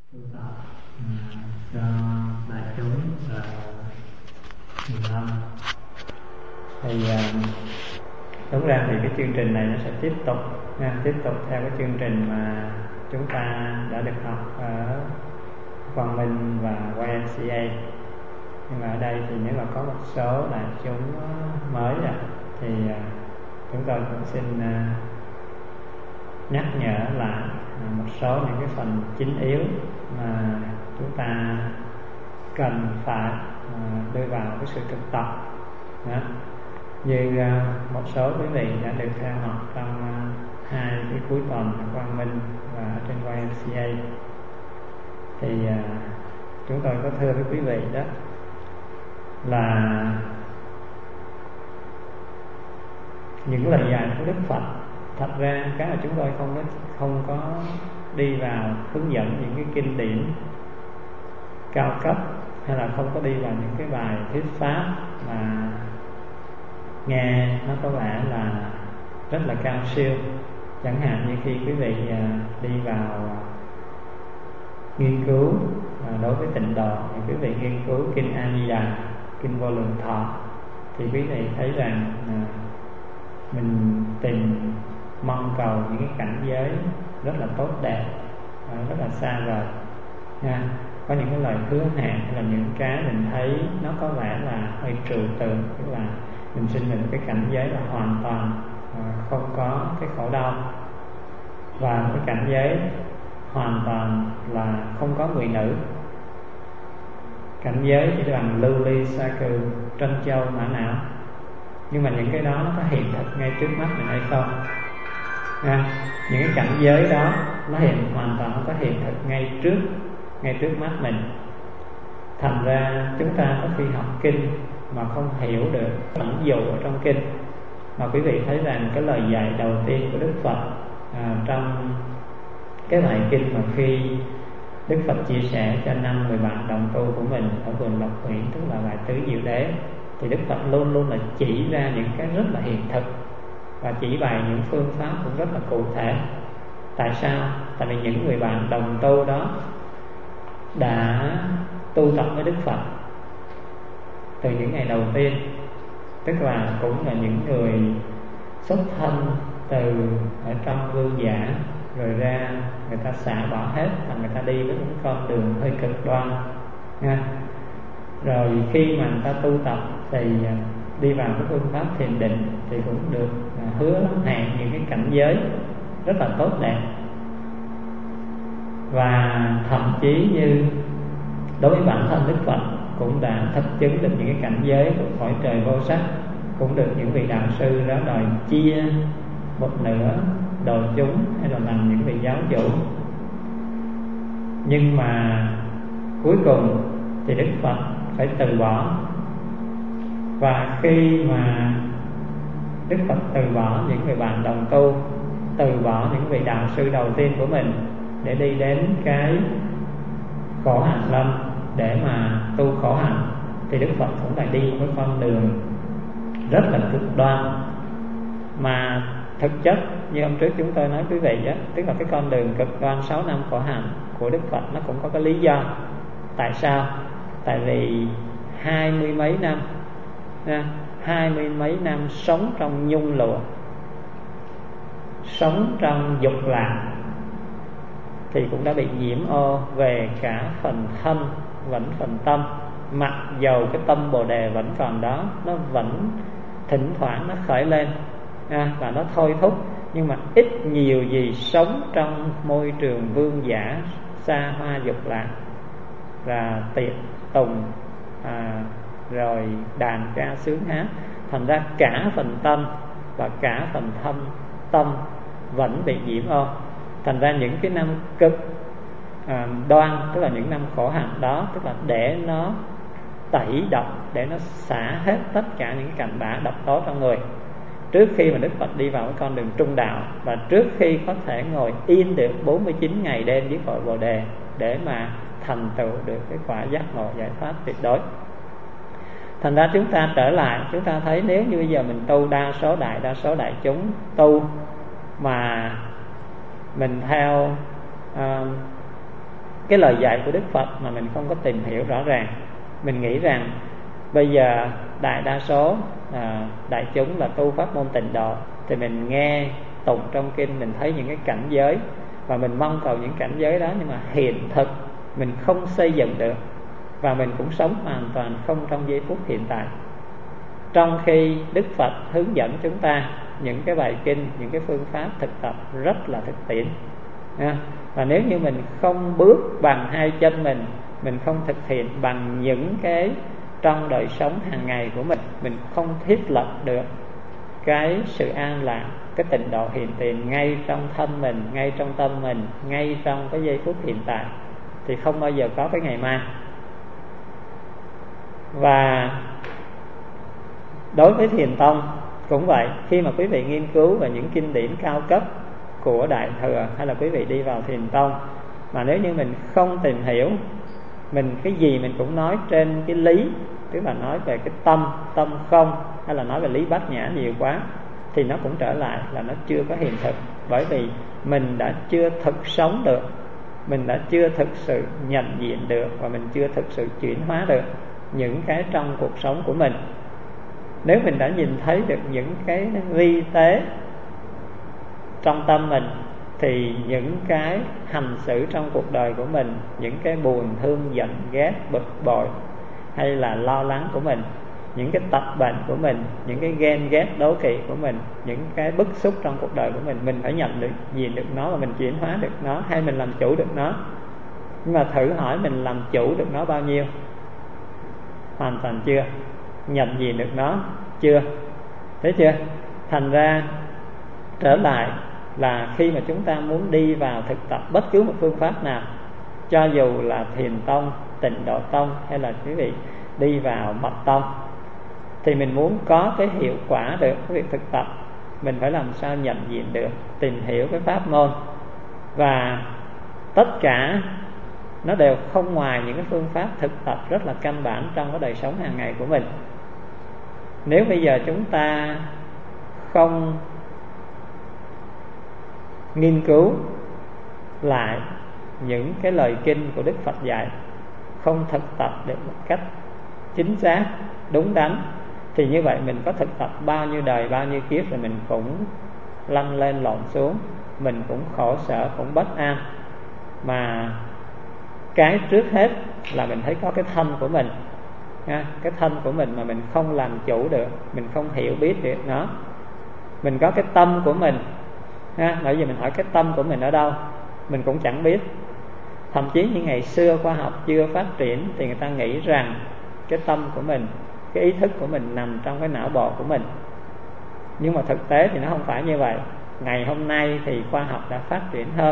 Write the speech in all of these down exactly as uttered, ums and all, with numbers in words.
tu tập uh, cho đại chúng và người thân. Thì uh, đúng ra thì cái chương trình này nó sẽ tiếp tục nha, tiếp tục theo cái chương trình mà chúng ta đã được học ở Quang Minh và Y M C A. Nhưng mà ở đây thì nếu mà có một số đại chúng mới rồi thì uh, chúng tôi cũng xin uh, nhắc nhở lại một số những cái phần chính yếu mà chúng ta cần phải uh, đưa vào cái sự thực tập đó. Như uh, một số quý vị đã được theo học trong uh, hai cái cuối tuần ở Quang Minh và ở trên Y M C A, thì uh, chúng tôi có thưa với quý vị đó là những lời dạy của Đức Phật, thật ra cái mà chúng tôi không có không có đi vào hướng dẫn những cái kinh điển cao cấp, hay là không có đi vào những cái bài thuyết pháp mà nghe nó có vẻ là rất là cao siêu. Chẳng hạn như khi quý vị đi vào nghiên cứu đối với tịnh độ, thì quý vị nghiên cứu kinh A Di Đà, kinh Vô Lượng Thọ, thì quý vị thấy rằng mình tìm mong cầu những cái cảnh giới rất là tốt đẹp, rất là xa vời nha. Có những cái lời hứa hẹn hay là những cái mình thấy nó có vẻ là hơi trừu tượng, tức là mình xin mình cái cảnh giới là hoàn toàn không có cái khổ đau, và cái cảnh giới hoàn toàn là không có người nữ, cảnh giới chỉ bằng lưu ly sa cừ trân châu mã não. Nhưng mà những cái đó nó có hiện thực ngay trước mắt mình hay không? À, những cái cảnh giới đó nó hiện hoàn toàn không có hiện thực ngay trước ngay trước mắt mình. Thành ra chúng ta có khi học kinh mà không hiểu được ẩn dụ ở trong kinh. Mà quý vị thấy rằng cái lời dạy đầu tiên của Đức Phật à, trong cái bài kinh mà khi Đức Phật chia sẻ cho năm người bạn đồng tu của mình ở vườn Lộc Uyển, tức là bài Tứ Diệu Đế, thì Đức Phật luôn luôn là chỉ ra những cái rất là hiện thực và chỉ bày những phương pháp cũng rất là cụ thể. Tại sao? Tại vì những người bạn đồng tu đó đã tu tập với Đức Phật từ những ngày đầu tiên, tức là cũng là những người xuất thân từ ở trong vương giả, rồi ra người ta xả bỏ hết và người ta đi với những con đường hơi cực đoan nha. Rồi khi mà người ta tu tập thì đi vào cái phương pháp thiền định thì cũng được hứa hẹn những cái cảnh giới rất là tốt đẹp. Và thậm chí như đối với bản thân Đức Phật cũng đã thực chứng được những cái cảnh giới của cõi trời vô sắc, cũng được những vị đạo sư đó đòi chia một nửa độ chúng hay là làm những vị giáo chủ. Nhưng mà cuối cùng thì Đức Phật phải từ bỏ. Và khi mà Đức Phật từ bỏ những người bạn đồng tu, từ bỏ những vị đạo sư đầu tiên của mình để đi đến cái khổ hạnh lâm để mà tu khổ hạnh, thì Đức Phật cũng phải đi với con đường rất là cực đoan. Mà thực chất như hôm trước chúng tôi nói quý vị đó, tức là cái con đường cực đoan sáu năm khổ hạnh của Đức Phật nó cũng có cái lý do. Tại sao? Tại vì hai mươi mấy năm hai mươi mấy năm sống trong nhung lụa, sống trong dục lạc, thì cũng đã bị nhiễm ô về cả phần thân vẫn phần tâm. Mặc dầu cái tâm Bồ Đề vẫn còn đó, nó vẫn thỉnh thoảng nó khởi lên à, và nó thôi thúc, nhưng mà ít nhiều gì sống trong môi trường vương giả xa hoa dục lạc và tiệc tùng à, rồi đàn ca sướng hát. Thành ra cả phần tâm và cả phần thâm tâm vẫn bị nhiễm ô. Thành ra những cái năm cực à, đoan, tức là những năm khổ hạnh đó, tức là để nó tẩy độc, để nó xả hết tất cả những cặn bã độc tố trong người, trước khi mà Đức Phật đi vào cái con đường trung đạo, và trước khi có thể ngồi yên được bốn mươi chín ngày đêm với cội Bồ Đề để mà thành tựu được cái quả giác ngộ giải thoát tuyệt đối. Thành ra chúng ta trở lại, chúng ta thấy nếu như bây giờ mình tu, đa số đại đa số đại chúng tu mà mình theo uh, cái lời dạy của Đức Phật mà mình không có tìm hiểu rõ ràng. Mình nghĩ rằng bây giờ đại đa số à, đại chúng là tu pháp môn tịnh độ, thì mình nghe tụng trong kinh, mình thấy những cái cảnh giới và mình mong cầu những cảnh giới đó, nhưng mà hiện thực mình không xây dựng được, và mình cũng sống hoàn toàn không trong giây phút hiện tại. Trong khi Đức Phật hướng dẫn chúng ta những cái bài kinh, những cái phương pháp thực tập rất là thực tiễn. Và nếu như mình không bước bằng hai chân mình, mình không thực hiện bằng những cái trong đời sống hàng ngày của mình, mình không thiết lập được cái sự an lạc, cái tịnh độ hiện tiền ngay trong thân mình, ngay trong tâm mình, ngay trong cái giây phút hiện tại, thì không bao giờ có cái ngày mai. Và đối với Thiền Tông cũng vậy. Khi mà quý vị nghiên cứu về những kinh điển cao cấp của Đại Thừa, hay là quý vị đi vào Thiền Tông, mà nếu như mình không tìm hiểu, mình cái gì mình cũng nói trên cái lý, tức là nói về cái tâm, tâm không, hay là nói về lý bát nhã nhiều quá, thì nó cũng trở lại là nó chưa có hiện thực. Bởi vì mình đã chưa thực sống được, mình đã chưa thực sự nhận diện được, và mình chưa thực sự chuyển hóa được những cái trong cuộc sống của mình. Nếu mình đã nhìn thấy được những cái vi tế trong tâm mình, thì những cái hành xử trong cuộc đời của mình, những cái buồn, thương, giận, ghét, bực bội hay là lo lắng của mình, những cái tật bệnh của mình, những cái ghen ghét, đố kỵ của mình, những cái bức xúc trong cuộc đời của mình, mình phải nhận được gì được nó, và mình chuyển hóa được nó, hay mình làm chủ được nó. Nhưng mà thử hỏi mình làm chủ được nó bao nhiêu? Hoàn toàn chưa. Nhận diện được nó chưa. Thấy chưa? Thành ra trở lại là khi mà chúng ta muốn đi vào thực tập bất cứ một phương pháp nào, cho dù là Thiền Tông, Tịnh Độ Tông, hay là quý vị đi vào Mật Tông, thì mình muốn có cái hiệu quả được cái việc thực tập, mình phải làm sao nhận diện được, tìm hiểu cái pháp môn. Và tất cả nó đều không ngoài những cái phương pháp thực tập rất là căn bản trong cái đời sống hàng ngày của mình. Nếu bây giờ chúng ta không nghiên cứu lại những cái lời kinh của Đức Phật dạy, không thực tập được một cách chính xác, đúng đắn, thì như vậy mình có thực tập bao nhiêu đời, bao nhiêu kiếp rồi mình cũng lăn lên lộn xuống, mình cũng khổ sở, cũng bất an. Mà cái trước hết là mình thấy có cái thân của mình, cái thân của mình mà mình không làm chủ được, mình không hiểu biết được nó. Mình có cái tâm của mình, bởi vì mình hỏi cái tâm của mình ở đâu, mình cũng chẳng biết. Thậm chí những ngày xưa khoa học chưa phát triển thì người ta nghĩ rằng cái tâm của mình, cái ý thức của mình nằm trong cái não bộ của mình. Nhưng mà thực tế thì nó không phải như vậy. Ngày hôm nay thì khoa học đã phát triển hơn.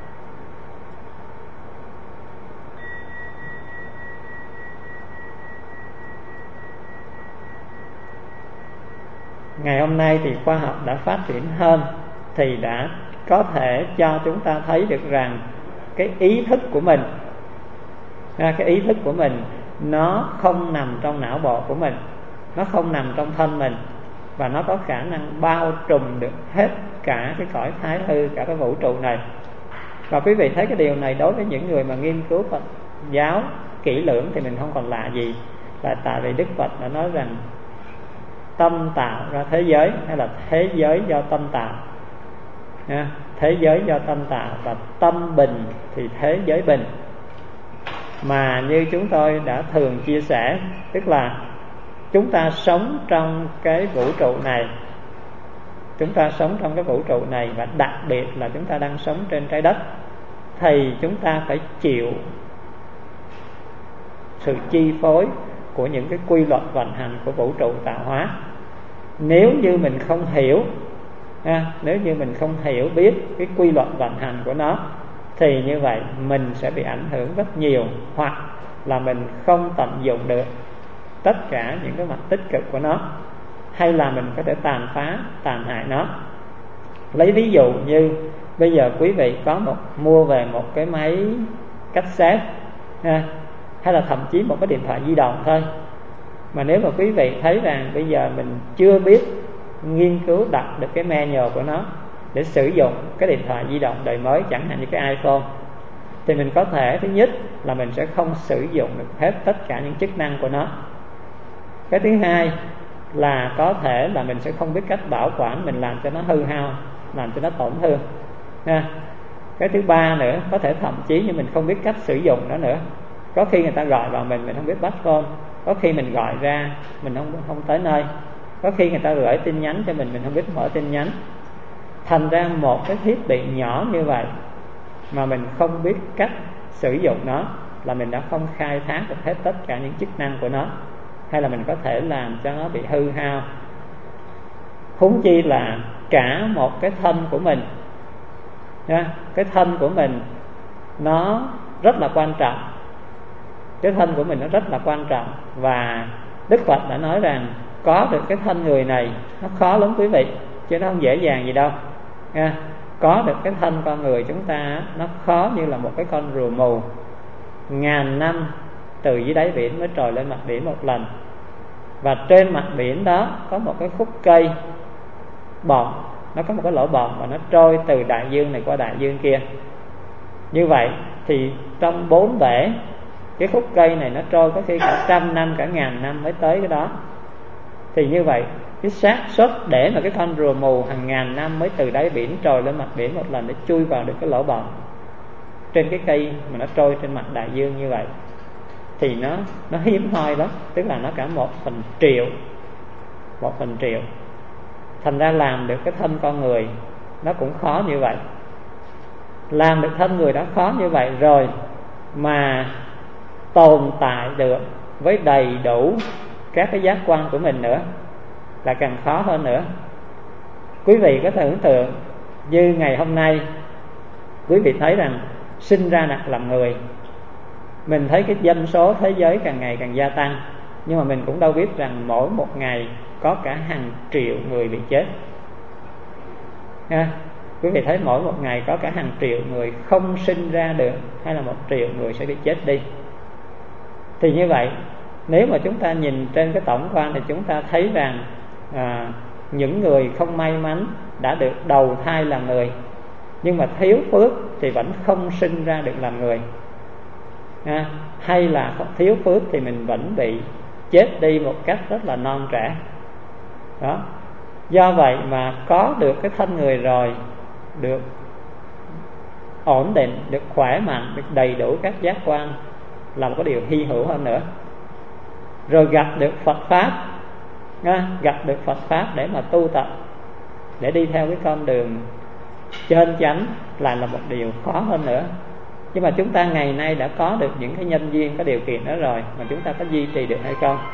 Ngày hôm nay thì khoa học đã phát triển hơn, thì đã có thể cho chúng ta thấy được rằng cái ý thức của mình, cái ý thức của mình nó không nằm trong não bộ của mình, nó không nằm trong thân mình, và nó có khả năng bao trùm được hết cả cái cõi thái hư, cả cái vũ trụ này. Và quý vị thấy cái điều này đối với những người mà nghiên cứu Phật giáo kỹ lưỡng thì mình không còn lạ gì, là tại vì Đức Phật đã nói rằng tâm tạo ra thế giới, hay là thế giới do tâm tạo. Thế giới do tâm tạo, và tâm bình thì thế giới bình. Mà như chúng tôi đã thường chia sẻ, tức là chúng ta sống trong cái vũ trụ này, chúng ta sống trong cái vũ trụ này, và đặc biệt là chúng ta đang sống trên trái đất, thì chúng ta phải chịu sự chi phối của những cái quy luật vận hành của vũ trụ tạo hóa. Nếu như mình không hiểu ha, nếu như mình không hiểu biết cái quy luật vận hành của nó, thì như vậy mình sẽ bị ảnh hưởng rất nhiều, hoặc là mình không tận dụng được tất cả những cái mặt tích cực của nó, hay là mình có thể tàn phá, tàn hại nó. Lấy ví dụ như bây giờ quý vị có một mua về một cái máy cassette ha, hay là thậm chí một cái điện thoại di động thôi, mà nếu mà quý vị thấy rằng bây giờ mình chưa biết nghiên cứu đọc được cái manual của nó để sử dụng cái điện thoại di động đời mới, chẳng hạn như cái iPhone, thì mình có thể, thứ nhất là mình sẽ không sử dụng được hết tất cả những chức năng của nó. Cái thứ hai là có thể là mình sẽ không biết cách bảo quản, mình làm cho nó hư hao, làm cho nó tổn thương nha. Cái thứ ba nữa, có thể thậm chí như mình không biết cách sử dụng nó nữa. Có khi người ta gọi vào mình, mình không biết bắt phone. Có khi mình gọi ra, mình không không tới nơi. Có khi người ta gửi tin nhắn cho mình, mình không biết mở tin nhắn. Thành ra một cái thiết bị nhỏ như vậy mà mình không biết cách sử dụng nó là mình đã không khai thác được hết tất cả những chức năng của nó, hay là mình có thể làm cho nó bị hư hao. Huống chi là cả một cái thân của mình nha. Cái thân của mình nó rất là quan trọng. Cái thân của mình nó rất là quan trọng. Và Đức Phật đã nói rằng có được cái thân người này nó khó lắm quý vị, chứ nó không dễ dàng gì đâu nha. Có được cái thân con người chúng ta nó khó như là một cái con rùa mù, ngàn năm từ dưới đáy biển mới trồi lên mặt biển một lần. Và trên mặt biển đó có một cái khúc cây bọng, nó có một cái lỗ bọng và nó trôi từ đại dương này qua đại dương kia. Như vậy thì trong bốn bể, cái khúc cây này nó trôi có khi cả trăm năm, cả ngàn năm mới tới cái đó. Thì như vậy cái xác suất để mà cái con rùa mù hàng ngàn năm mới từ đáy biển trồi lên mặt biển một lần để chui vào được cái lỗ bọng trên cái cây mà nó trôi trên mặt đại dương như vậy thì nó nó hiếm hoi lắm. Tức là nó cả một phần triệu, một phần triệu. Thành ra làm được cái thân con người nó cũng khó như vậy. Làm được thân người đã khó như vậy rồi, mà tồn tại được với đầy đủ các cái giác quan của mình nữa là càng khó hơn nữa. Quý vị có tưởng tượng như ngày hôm nay quý vị thấy rằng sinh ra đặt làm người, mình thấy cái dân số thế giới càng ngày càng gia tăng, nhưng mà mình cũng đâu biết rằng mỗi một ngày có cả hàng triệu người bị chết ha. Quý vị thấy mỗi một ngày có cả hàng triệu người không sinh ra được, hay là một triệu người sẽ bị chết đi. Thì như vậy, nếu mà chúng ta nhìn trên cái tổng quan thì chúng ta thấy rằng à, những người không may mắn đã được đầu thai làm người, nhưng mà thiếu phước thì vẫn không sinh ra được làm người à, hay là thiếu phước thì mình vẫn bị chết đi một cách rất là non trẻ đó. Do vậy mà có được cái thân người rồi, được ổn định, được khỏe mạnh, được đầy đủ các giác quan là một cái điều hy hữu hơn nữa. Rồi gặp được Phật Pháp, gặp được Phật Pháp để mà tu tập, để đi theo cái con đường chân chánh lại là một điều khó hơn nữa. Nhưng mà chúng ta ngày nay đã có được những cái nhân duyên, có điều kiện đó rồi, mà chúng ta có duy trì được hay không?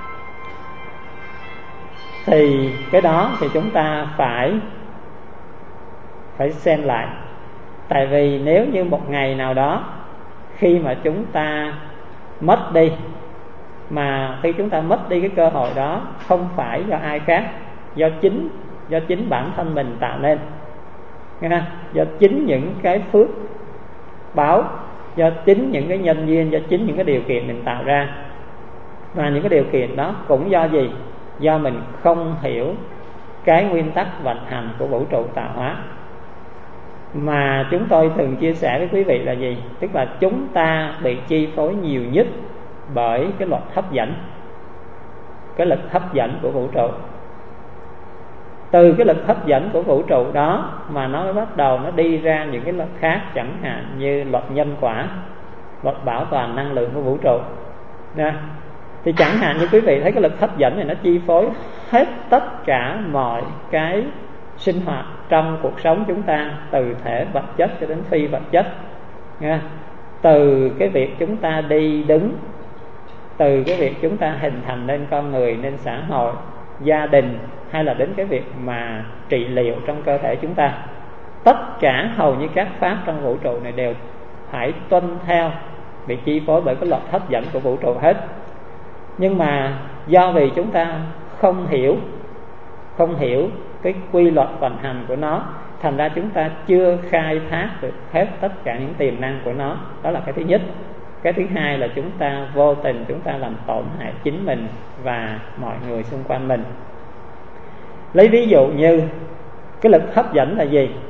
Thì cái đó thì chúng ta phải phải xem lại. Tại vì nếu như một ngày nào đó khi mà chúng ta mất đi, mà khi chúng ta mất đi cái cơ hội đó không phải do ai khác, do chính do chính bản thân mình tạo nên, nghe, do chính những cái phước báo, do chính những cái nhân duyên, do chính những cái điều kiện mình tạo ra. Và những cái điều kiện đó cũng do gì? Do mình không hiểu cái nguyên tắc vận hành của vũ trụ tạo hóa. Mà chúng tôi thường chia sẻ với quý vị là gì? Tức là chúng ta bị chi phối nhiều nhất bởi cái luật hấp dẫn, cái lực hấp dẫn của vũ trụ. Từ cái lực hấp dẫn của vũ trụ đó mà nó bắt đầu nó đi ra những cái luật khác, chẳng hạn như luật nhân quả, luật bảo toàn năng lượng của vũ trụ nha. Thì chẳng hạn như quý vị thấy cái lực hấp dẫn này nó chi phối hết tất cả mọi cái sinh hoạt trong cuộc sống chúng ta, từ thể vật chất cho đến phi vật chất nha. Từ cái việc chúng ta đi đứng, từ cái việc chúng ta hình thành nên con người, nên xã hội, gia đình, hay là đến cái việc mà trị liệu trong cơ thể chúng ta, tất cả hầu như các pháp trong vũ trụ này đều phải tuân theo, bị chi phối bởi cái luật hấp dẫn của vũ trụ hết. Nhưng mà do vì chúng ta không hiểu không hiểu cái quy luật vận hành của nó, thành ra chúng ta chưa khai thác được hết tất cả những tiềm năng của nó. Đó là cái thứ nhất. Cái thứ hai là chúng ta vô tình chúng ta làm tổn hại chính mình và mọi người xung quanh mình. Lấy ví dụ như cái lực hấp dẫn là gì?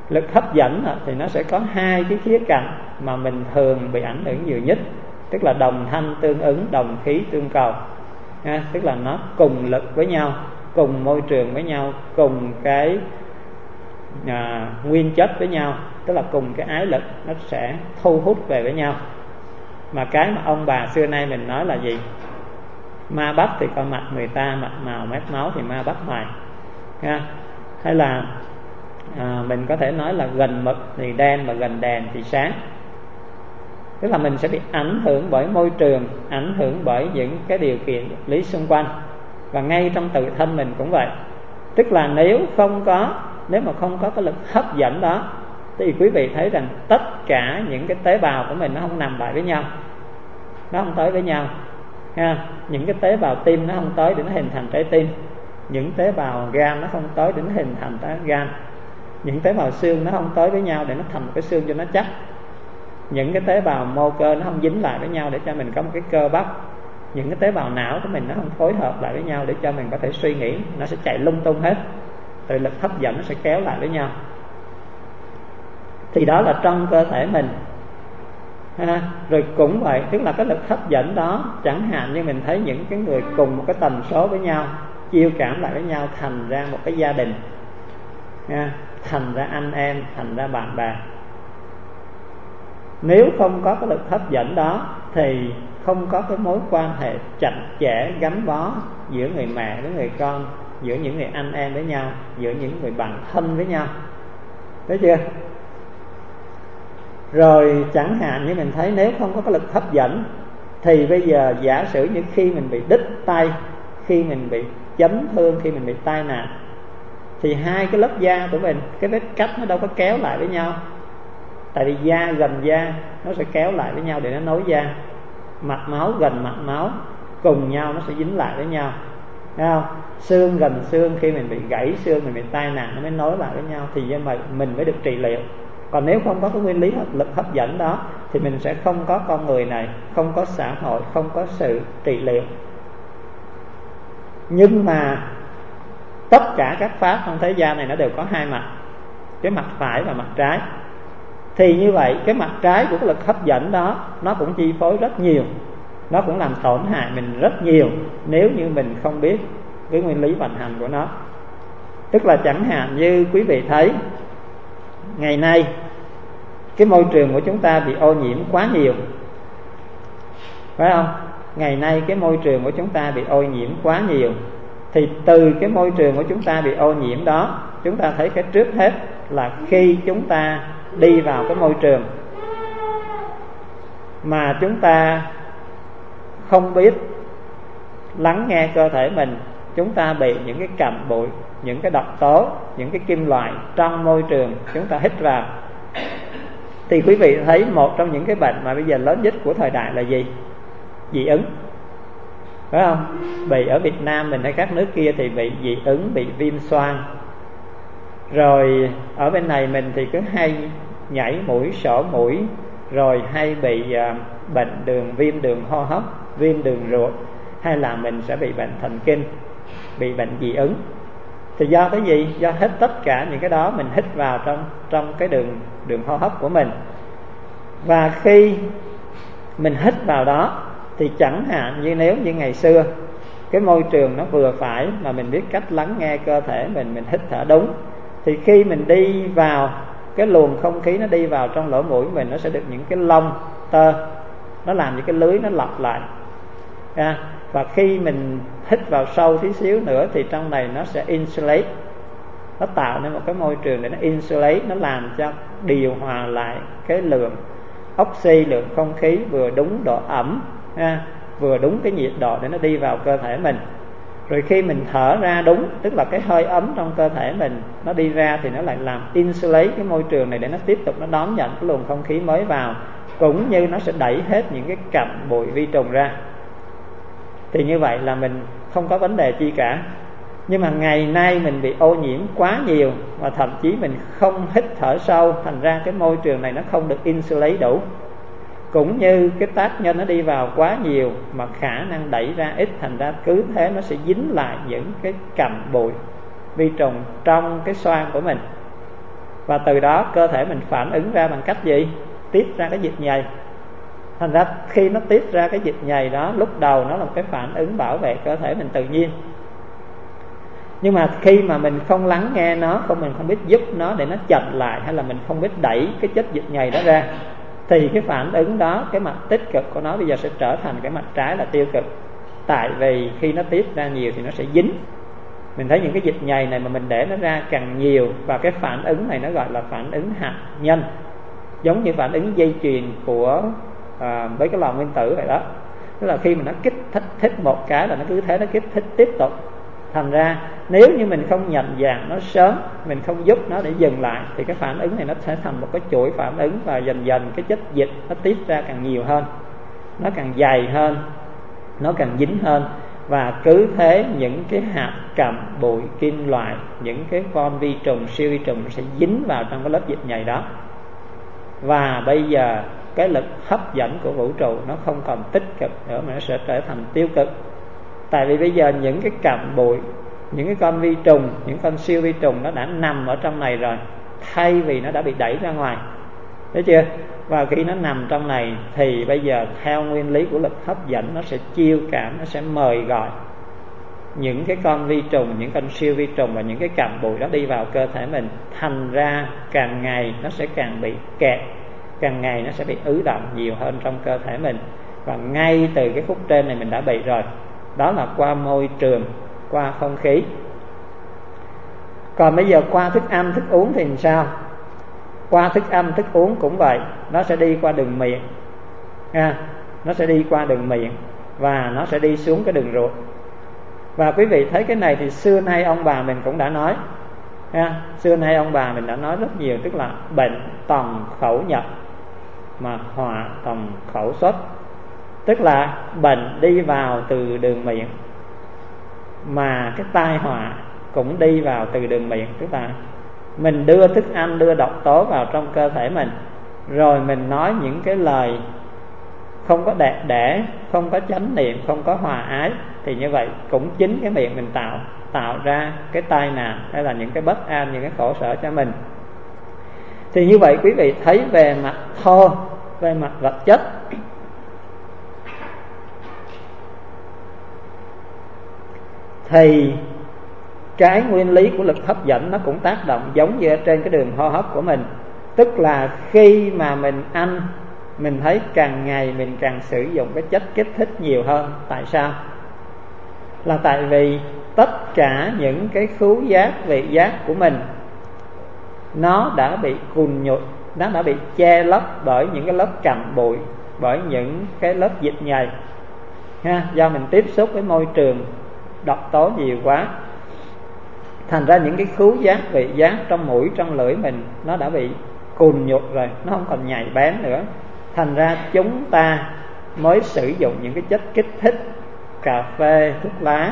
Lực hấp dẫn thì nó sẽ có hai cái khía cạnh mà mình thường bị ảnh hưởng nhiều nhất, tức là đồng thanh tương ứng, đồng khí tương cầu. À, tức là nó cùng lực với nhau, cùng môi trường với nhau, cùng cái à, nguyên chất với nhau, tức là cùng cái ái lực, nó sẽ thu hút về với nhau. Mà cái mà ông bà xưa nay mình nói là gì? Ma bắt thì con mặt người ta, mặt màu mép máu thì ma bắt hoài. À, hay là à, mình có thể nói là gần mực thì đen và gần đèn thì sáng. Tức là mình sẽ bị ảnh hưởng bởi môi trường, ảnh hưởng bởi những cái điều kiện lý xung quanh. Và ngay trong tự thân mình cũng vậy. Tức là nếu không có Nếu mà không có cái lực hấp dẫn đó, thì quý vị thấy rằng tất cả những cái tế bào của mình nó không nằm lại với nhau, nó không tới với nhau ha. Những cái tế bào tim nó không tới để nó hình thành trái tim, những tế bào gan nó không tới để nó hình thành trái gan, những tế bào xương nó không tới với nhau để nó thành một cái xương cho nó chắc, những cái tế bào mô cơ nó không dính lại với nhau để cho mình có một cái cơ bắp, những cái tế bào não của mình nó không phối hợp lại với nhau để cho mình có thể suy nghĩ, nó sẽ chạy lung tung hết. Từ lực hấp dẫn nó sẽ kéo lại với nhau. Thì đó là trong cơ thể mình ha. Rồi cũng vậy, tức là cái lực hấp dẫn đó, chẳng hạn như mình thấy những cái người cùng một cái tần số với nhau, chiêu cảm lại với nhau, thành ra một cái gia đình ha, thành ra anh em, thành ra bạn bè. Nếu không có cái lực hấp dẫn đó thì không có cái mối quan hệ chặt chẽ gắn bó giữa người mẹ với người con, giữa những người anh em với nhau, giữa những người bạn thân với nhau. Thấy chưa? Rồi chẳng hạn như mình thấy nếu không có cái lực hấp dẫn thì bây giờ giả sử như khi mình bị đứt tay, khi mình bị chấn thương, khi mình bị tai nạn, thì hai cái lớp da của mình, cái vết cắt nó đâu có kéo lại với nhau. Tại vì da gần da nó sẽ kéo lại với nhau để nó nối da, mạch máu gần mạch máu cùng nhau nó sẽ dính lại với nhau, thấy không? Xương gần xương, khi mình bị gãy xương, mình bị tai nạn nó mới nối lại với nhau, thì như vậy mình mới được trị liệu. Còn nếu không có cái nguyên lý lực hấp dẫn đó thì mình sẽ không có con người này, không có xã hội, không có sự trị liệu. Nhưng mà tất cả các pháp trong thế gian này nó đều có hai mặt, cái mặt phải và mặt trái. Thì như vậy cái mặt trái của cái lực hấp dẫn đó nó cũng chi phối rất nhiều, nó cũng làm tổn hại mình rất nhiều nếu như mình không biết cái nguyên lý vận hành của nó. Tức là chẳng hạn như quý vị thấy ngày nay cái môi trường của chúng ta bị ô nhiễm quá nhiều, phải không? Ngày nay cái môi trường của chúng ta bị ô nhiễm quá nhiều, thì từ cái môi trường của chúng ta bị ô nhiễm đó, chúng ta thấy cái trước hết là khi chúng ta đi vào cái môi trường mà chúng ta không biết lắng nghe cơ thể mình, chúng ta bị những cái cặn bụi, những cái độc tố, những cái kim loại trong môi trường chúng ta hít vào. Thì quý vị thấy một trong những cái bệnh mà bây giờ lớn nhất của thời đại là gì? Dị ứng, phải không? Bị ở Việt Nam mình hay các nước kia thì bị dị ứng, bị viêm xoang. Rồi ở bên này mình thì cứ hay nhảy mũi, sổ mũi, rồi hay bị uh, bệnh đường, viêm đường hô hấp, viêm đường ruột, hay là mình sẽ bị bệnh thần kinh, bị bệnh dị ứng. Thì do cái gì? Do hết tất cả những cái đó mình hít vào trong trong cái đường đường hô hấp của mình. Và khi mình hít vào đó thì chẳng hạn như nếu như ngày xưa cái môi trường nó vừa phải mà mình biết cách lắng nghe cơ thể mình, mình hít thở đúng, thì khi mình đi vào cái luồng không khí nó đi vào trong lỗ mũi mình, nó sẽ được những cái lông tơ, nó làm những cái lưới nó lọc lại à. Và khi mình hít vào sâu tí xíu nữa thì trong này nó sẽ insulate, nó tạo nên một cái môi trường để nó insulate, nó làm cho điều hòa lại cái lượng oxy, lượng không khí vừa đúng độ ẩm ha, vừa đúng cái nhiệt độ để nó đi vào cơ thể mình. Rồi khi mình thở ra đúng, tức là cái hơi ấm trong cơ thể mình nó đi ra, thì nó lại làm insulate cái môi trường này để nó tiếp tục nó đón nhận cái luồng không khí mới vào, cũng như nó sẽ đẩy hết những cái cặn bụi vi trùng ra. Thì như vậy là mình không có vấn đề chi cả. Nhưng mà ngày nay mình bị ô nhiễm quá nhiều, và thậm chí mình không hít thở sâu, thành ra cái môi trường này nó không được insulate đủ. Cũng như cái tác nhân nó đi vào quá nhiều mà khả năng đẩy ra ít, thành ra cứ thế nó sẽ dính lại những cái cặn bụi vi trùng trong cái xoang của mình và từ đó cơ thể mình phản ứng ra bằng cách gì? Tiết ra cái dịch nhầy. Thành ra khi nó tiết ra cái dịch nhầy đó, lúc đầu nó là một cái phản ứng bảo vệ cơ thể mình tự nhiên. Nhưng mà khi mà mình không lắng nghe nó, không mình không biết giúp nó để nó chậm lại, hay là mình không biết đẩy cái chất dịch nhầy đó ra, thì cái phản ứng đó, cái mặt tích cực của nó bây giờ sẽ trở thành cái mặt trái là tiêu cực. Tại vì khi nó tiết ra nhiều thì nó sẽ dính. Mình thấy những cái dịch nhầy này mà mình để nó ra càng nhiều, và cái phản ứng này nó gọi là phản ứng hạt nhân, giống như phản ứng dây chuyền của à, với cái lò nguyên tử vậy đó. Tức là khi mà nó kích thích, thích một cái là nó cứ thế nó kích thích tiếp tục. Thành ra nếu như mình không nhận dạng nó sớm, mình không giúp nó để dừng lại, thì cái phản ứng này nó sẽ thành một cái chuỗi phản ứng, và dần dần cái chất dịch nó tiết ra càng nhiều hơn, nó càng dày hơn, nó càng dính hơn. Và cứ thế những cái hạt cặm, bụi, kim loại, những cái con vi trùng, siêu vi trùng sẽ dính vào trong cái lớp dịch nhầy đó. Và bây giờ cái lực hấp dẫn của vũ trụ nó không còn tích cực nữa, mà nó sẽ trở thành tiêu cực. Tại vì bây giờ những cái cặm bụi, những cái con vi trùng, những con siêu vi trùng nó đã nằm ở trong này rồi, thay vì nó đã bị đẩy ra ngoài. Thấy chưa? Và khi nó nằm trong này thì bây giờ theo nguyên lý của lực hấp dẫn, nó sẽ chiêu cảm, nó sẽ mời gọi những cái con vi trùng, những con siêu vi trùng và những cái cặm bụi đó đi vào cơ thể mình. Thành ra càng ngày nó sẽ càng bị kẹt, càng ngày nó sẽ bị ứ đọng nhiều hơn trong cơ thể mình. Và ngay từ cái khúc trên này mình đã bị rồi, đó là qua môi trường, qua không khí. Còn bây giờ qua thức ăn, thức uống thì làm sao? Qua thức ăn, thức uống cũng vậy, nó sẽ đi qua đường miệng à, nó sẽ đi qua đường miệng và nó sẽ đi xuống cái đường ruột. Và quý vị thấy cái này thì xưa nay ông bà mình cũng đã nói à, xưa nay ông bà mình đã nói rất nhiều. Tức là bệnh tòng khẩu nhập, mà họa tòng khẩu xuất. Tức là bệnh đi vào từ đường miệng, mà cái tai họa cũng đi vào từ đường miệng. Tức là mình đưa thức ăn, đưa độc tố vào trong cơ thể mình, rồi mình nói những cái lời không có đẹp đẽ, không có chánh niệm, không có hòa ái, thì như vậy cũng chính cái miệng mình tạo tạo ra cái tai nạn hay là những cái bất an, những cái khổ sở cho mình. Thì như vậy quý vị thấy về mặt thô, về mặt vật chất, thì cái nguyên lý của lực hấp dẫn nó cũng tác động giống như ở trên cái đường hô hấp của mình. Tức là khi mà mình ăn, mình thấy càng ngày mình càng sử dụng cái chất kích thích nhiều hơn. Tại sao? Là tại vì tất cả những cái khứu giác, vị giác của mình nó đã bị cùn nhụt, nó đã bị che lấp bởi những cái lớp cặm bụi, bởi những cái lớp dịch nhầy ha, do mình tiếp xúc với môi trường độc tố nhiều quá. Thành ra những cái khứu giác, vị giác trong mũi, trong lưỡi mình nó đã bị cùn nhụt rồi, nó không còn nhạy bén nữa. Thành ra chúng ta mới sử dụng những cái chất kích thích, cà phê, thuốc lá,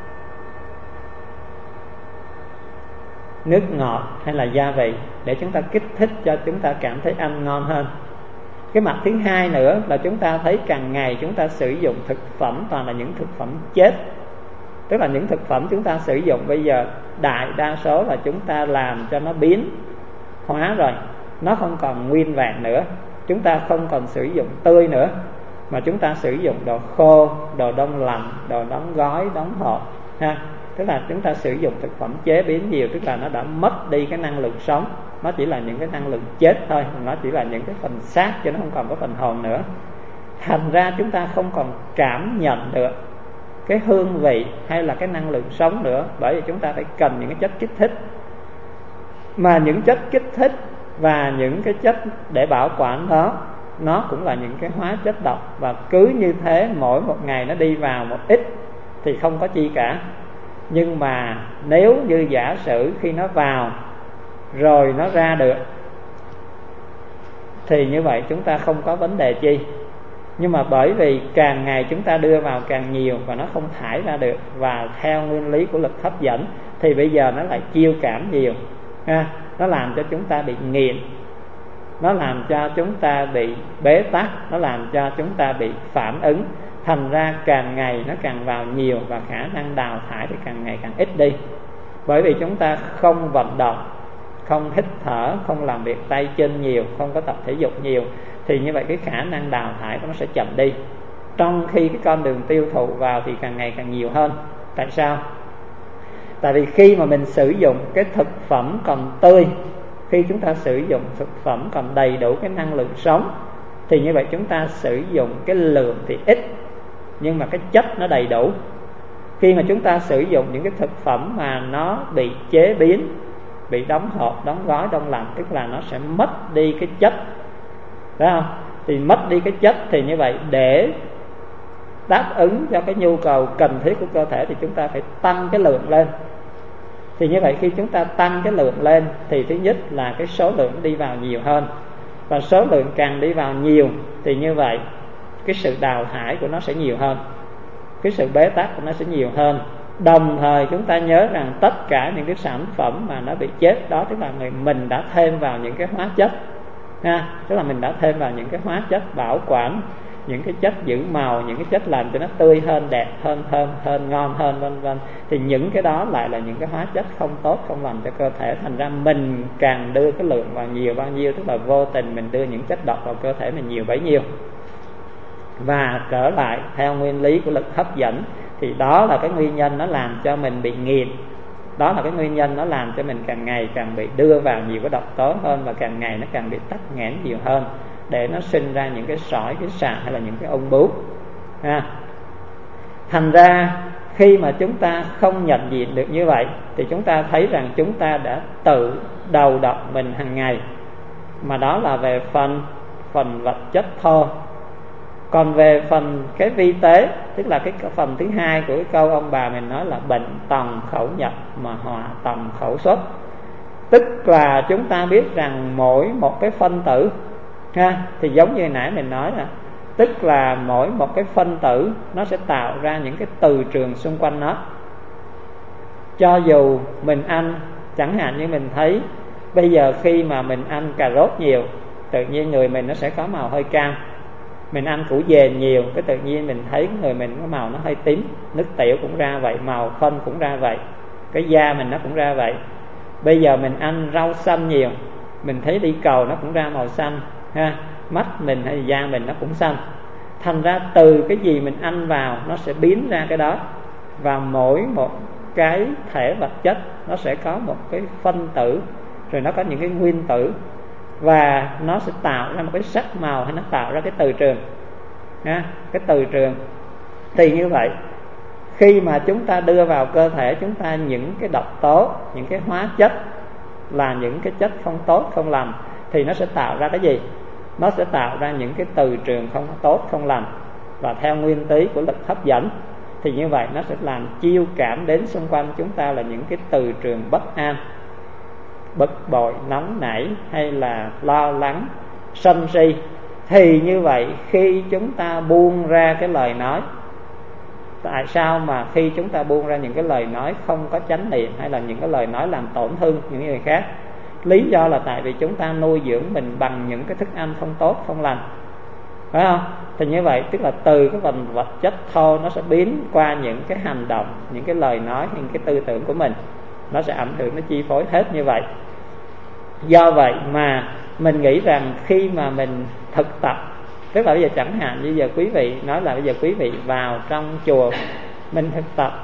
nước ngọt hay là gia vị, để chúng ta kích thích cho chúng ta cảm thấy ăn ngon hơn. Cái mặt thứ hai nữa là chúng ta thấy càng ngày chúng ta sử dụng thực phẩm toàn là những thực phẩm chết. Tức là những thực phẩm chúng ta sử dụng bây giờ đại đa số là chúng ta làm cho nó biến hóa rồi, nó không còn nguyên vẹn nữa. Chúng ta không còn sử dụng tươi nữa, mà chúng ta sử dụng đồ khô, đồ đông lạnh, đồ đóng gói, đóng hộp ha. Tức là chúng ta sử dụng thực phẩm chế biến nhiều, tức là nó đã mất đi cái năng lượng sống, nó chỉ là những cái năng lượng chết thôi, nó chỉ là những cái phần xác chứ nó không còn có phần hồn nữa. Thành ra chúng ta không còn cảm nhận được cái hương vị hay là cái năng lượng sống nữa, bởi vì chúng ta phải cần những cái chất kích thích. Mà những chất kích thích và những cái chất để bảo quản đó, nó cũng là những cái hóa chất độc. Và cứ như thế mỗi một ngày nó đi vào một ít thì không có chi cả. Nhưng mà nếu như giả sử khi nó vào rồi nó ra được, thì như vậy chúng ta không có vấn đề chi. Nhưng mà bởi vì càng ngày chúng ta đưa vào càng nhiều và nó không thải ra được, và theo nguyên lý của lực hấp dẫn thì bây giờ nó lại chiêu cảm nhiều ha. Nó làm cho chúng ta bị nghiện, nó làm cho chúng ta bị bế tắc, nó làm cho chúng ta bị phản ứng. Thành ra càng ngày nó càng vào nhiều và khả năng đào thải thì càng ngày càng ít đi. Bởi vì chúng ta không vận động, không hít thở, không làm việc tay chân nhiều, không có tập thể dục nhiều, thì như vậy cái khả năng đào thải của nó sẽ chậm đi. Trong khi cái con đường tiêu thụ vào thì càng ngày càng nhiều hơn. Tại sao? Tại vì khi mà mình sử dụng cái thực phẩm còn tươi, khi chúng ta sử dụng thực phẩm còn đầy đủ cái năng lượng sống, thì như vậy chúng ta sử dụng cái lượng thì ít, nhưng mà cái chất nó đầy đủ. Khi mà chúng ta sử dụng những cái thực phẩm mà nó bị chế biến, bị đóng hộp, đóng gói, đông lạnh, tức là nó sẽ mất đi cái chất, phải không? Thì mất đi cái chất thì như vậy để đáp ứng cho cái nhu cầu cần thiết của cơ thể thì chúng ta phải tăng cái lượng lên. Thì như vậy khi chúng ta tăng cái lượng lên thì thứ nhất là cái số lượng đi vào nhiều hơn, và số lượng càng đi vào nhiều thì như vậy cái sự đào thải của nó sẽ nhiều hơn, cái sự bế tắc của nó sẽ nhiều hơn. Đồng thời chúng ta nhớ rằng tất cả những cái sản phẩm mà nó bị chết đó, tức là mình đã thêm vào những cái hóa chất ha, tức là mình đã thêm vào những cái hóa chất bảo quản, những cái chất giữ màu, những cái chất làm cho nó tươi hơn, đẹp hơn, thơm hơn, ngon hơn, vân vân. Thì những cái đó lại là những cái hóa chất không tốt, không lành cho cơ thể. Thành ra mình càng đưa cái lượng vào nhiều bao nhiêu, tức là vô tình mình đưa những chất độc vào cơ thể mình nhiều bấy nhiêu. Và trở lại theo nguyên lý của lực hấp dẫn, thì đó là cái nguyên nhân nó làm cho mình bị nghiện. Đó là cái nguyên nhân nó làm cho mình càng ngày càng bị đưa vào nhiều cái độc tố hơn, và càng ngày nó càng bị tắc nghẽn nhiều hơn, để nó sinh ra những cái sỏi, cái sạn hay là những cái ung bướu ha. Thành ra khi mà chúng ta không nhận diện được như vậy thì chúng ta thấy rằng chúng ta đã tự đầu độc mình hàng ngày. Mà đó là về phần phần vật chất thô. Còn về phần cái vi tế, tức là cái phần thứ hai của cái câu ông bà mình nói là bệnh tòng khẩu nhập mà họa tòng khẩu xuất. Tức là chúng ta biết rằng mỗi một cái phân tử ha, thì giống như nãy mình nói là, tức là mỗi một cái phân tử nó sẽ tạo ra những cái từ trường xung quanh nó. Cho dù mình ăn, chẳng hạn như mình thấy bây giờ khi mà mình ăn cà rốt nhiều, tự nhiên người mình nó sẽ có màu hơi cam. Mình ăn củ dền nhiều, cái tự nhiên mình thấy người mình có màu nó hơi tím. Nước tiểu cũng ra vậy, màu phân cũng ra vậy, cái da mình nó cũng ra vậy. Bây giờ mình ăn rau xanh nhiều, mình thấy đi cầu nó cũng ra màu xanh ha, mắt mình hay da mình nó cũng xanh. Thành ra từ cái gì mình ăn vào nó sẽ biến ra cái đó. Và mỗi một cái thể vật chất nó sẽ có một cái phân tử, rồi nó có những cái nguyên tử, và nó sẽ tạo ra một cái sắc màu, hay nó tạo ra cái từ trường ha, cái từ trường. Thì như vậy khi mà chúng ta đưa vào cơ thể chúng ta những cái độc tố, những cái hóa chất là những cái chất không tốt, không lành, thì nó sẽ tạo ra cái gì? Nó sẽ tạo ra những cái từ trường không tốt, không lành. Và theo nguyên lý của lực hấp dẫn thì như vậy nó sẽ làm chiêu cảm đến xung quanh chúng ta là những cái từ trường bất an, bực bội, nóng nảy, hay là lo lắng, sân si. Thì như vậy khi chúng ta buông ra cái lời nói, tại sao mà khi chúng ta buông ra những cái lời nói không có chánh niệm, hay là những cái lời nói làm tổn thương những người khác? Lý do là tại vì chúng ta nuôi dưỡng mình bằng những cái thức ăn không tốt, không lành, phải không? Thì như vậy tức là từ cái phần vật chất thô nó sẽ biến qua những cái hành động, những cái lời nói, những cái tư tưởng của mình, nó sẽ ảnh hưởng, nó chi phối hết như vậy. Do vậy mà mình nghĩ rằng khi mà mình thực tập, tức là bây giờ chẳng hạn như giờ quý vị nói là bây giờ quý vị vào trong chùa mình thực tập,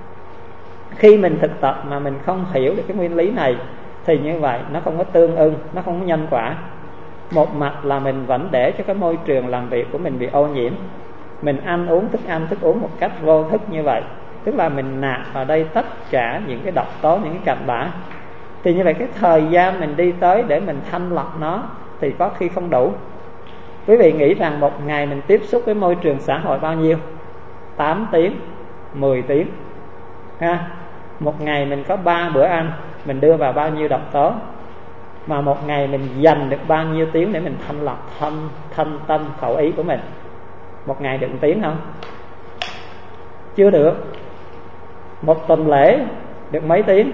khi mình thực tập mà mình không hiểu được cái nguyên lý này thì như vậy nó không có tương ưng, nó không có nhân quả. Một mặt là mình vẫn để cho cái môi trường làm việc của mình bị ô nhiễm, mình ăn uống thức ăn thức uống một cách vô thức như vậy, tức là mình nạp vào đây tất cả những cái độc tố, những cái cặn bã. Thì như vậy cái thời gian mình đi tới để mình thanh lọc nó thì có khi không đủ. Quý vị nghĩ rằng một ngày mình tiếp xúc với môi trường xã hội bao nhiêu? tám tiếng, mười tiếng ha. Một ngày mình có ba bữa ăn, mình đưa vào bao nhiêu độc tố? Mà một ngày mình dành được bao nhiêu tiếng để mình thanh lọc thân, thân tâm, khẩu ý của mình? Một ngày được một tiếng không? Chưa được. Một tuần lễ được mấy tiếng?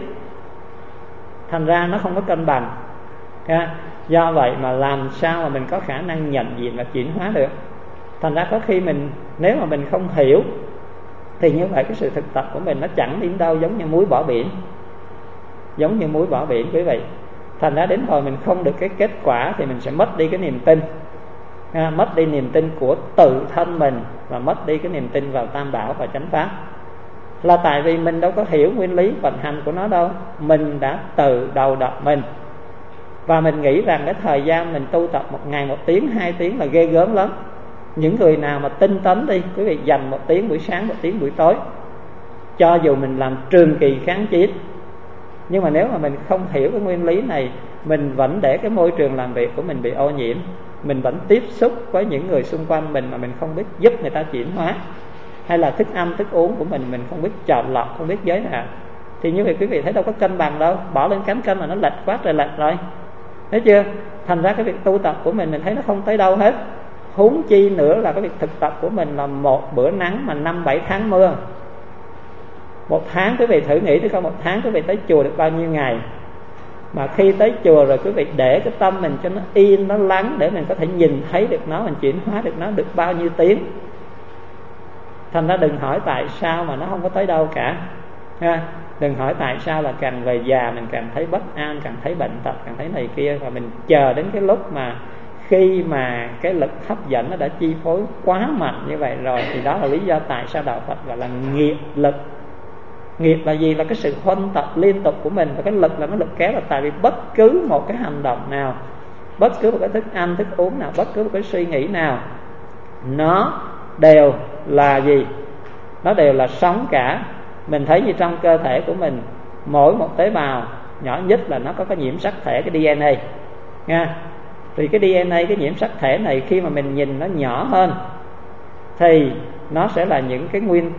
Thành ra nó không có cân bằng ha. Do vậy mà làm sao mà mình có khả năng nhận diện và chuyển hóa được? Thành ra có khi mình, nếu mà mình không hiểu thì như vậy cái sự thực tập của mình nó chẳng đến đâu, giống như muối bỏ biển. Giống như muối bỏ biển quý vị. Thành ra đến hồi mình không được cái kết quả thì mình sẽ mất đi cái niềm tin, à, mất đi niềm tin của tự thân mình, và mất đi cái niềm tin vào Tam Bảo và chánh pháp. Là tại vì mình đâu có hiểu nguyên lý vận hành của nó đâu. Mình đã tự đầu độc mình, và mình nghĩ rằng cái thời gian mình tu tập một ngày một tiếng, hai tiếng là ghê gớm lắm. Những người nào mà tinh tấn đi, quý vị dành một tiếng buổi sáng, một tiếng buổi tối, cho dù mình làm trường kỳ kháng chiến, nhưng mà nếu mà mình không hiểu cái nguyên lý này, mình vẫn để cái môi trường làm việc của mình bị ô nhiễm, mình vẫn tiếp xúc với những người xung quanh mình mà mình không biết giúp người ta chuyển hóa, hay là thức ăn thức uống của mình mình không biết chọn lọc, không biết giới hạn, thì như vậy quý vị thấy đâu có cân bằng đâu. Bỏ lên cán cân là nó lệch quá trời lệch rồi, thấy chưa? Thành ra cái việc tu tập của mình mình thấy nó không tới đâu hết. Huống chi nữa là cái việc thực tập của mình là một bữa nắng mà năm bảy tháng mưa. Một tháng quý vị thử nghĩ thì không, một tháng quý vị tới chùa được bao nhiêu ngày? Mà khi tới chùa rồi quý vị để cái tâm mình cho nó yên, nó lắng, để mình có thể nhìn thấy được nó, mình chuyển hóa được nó được bao nhiêu tiếng. Thành ra đừng hỏi tại sao mà nó không có tới đâu cả, ha. Đừng hỏi tại sao là càng về già mình càng thấy bất an, càng thấy bệnh tật, càng thấy này kia. Và mình chờ đến cái lúc mà khi mà cái lực hấp dẫn nó đã chi phối quá mạnh như vậy rồi, thì đó là lý do tại sao đạo Phật gọi là nghiệp lực. Nghiệp là gì? Là cái sự huân tập liên tục của mình. Và cái lực là nó lực kéo, là tại vì bất cứ một cái hành động nào, bất cứ một cái thức ăn, thức uống nào, bất cứ một cái suy nghĩ nào, nó đều là gì? Nó đều là sống cả. Mình thấy như trong cơ thể của mình, mỗi một tế bào nhỏ nhất là nó có cái nhiễm sắc thể, cái đê en a nha. Thì cái đê en a, cái nhiễm sắc thể này, khi mà mình nhìn nó nhỏ hơn thì nó sẽ là những cái nguyên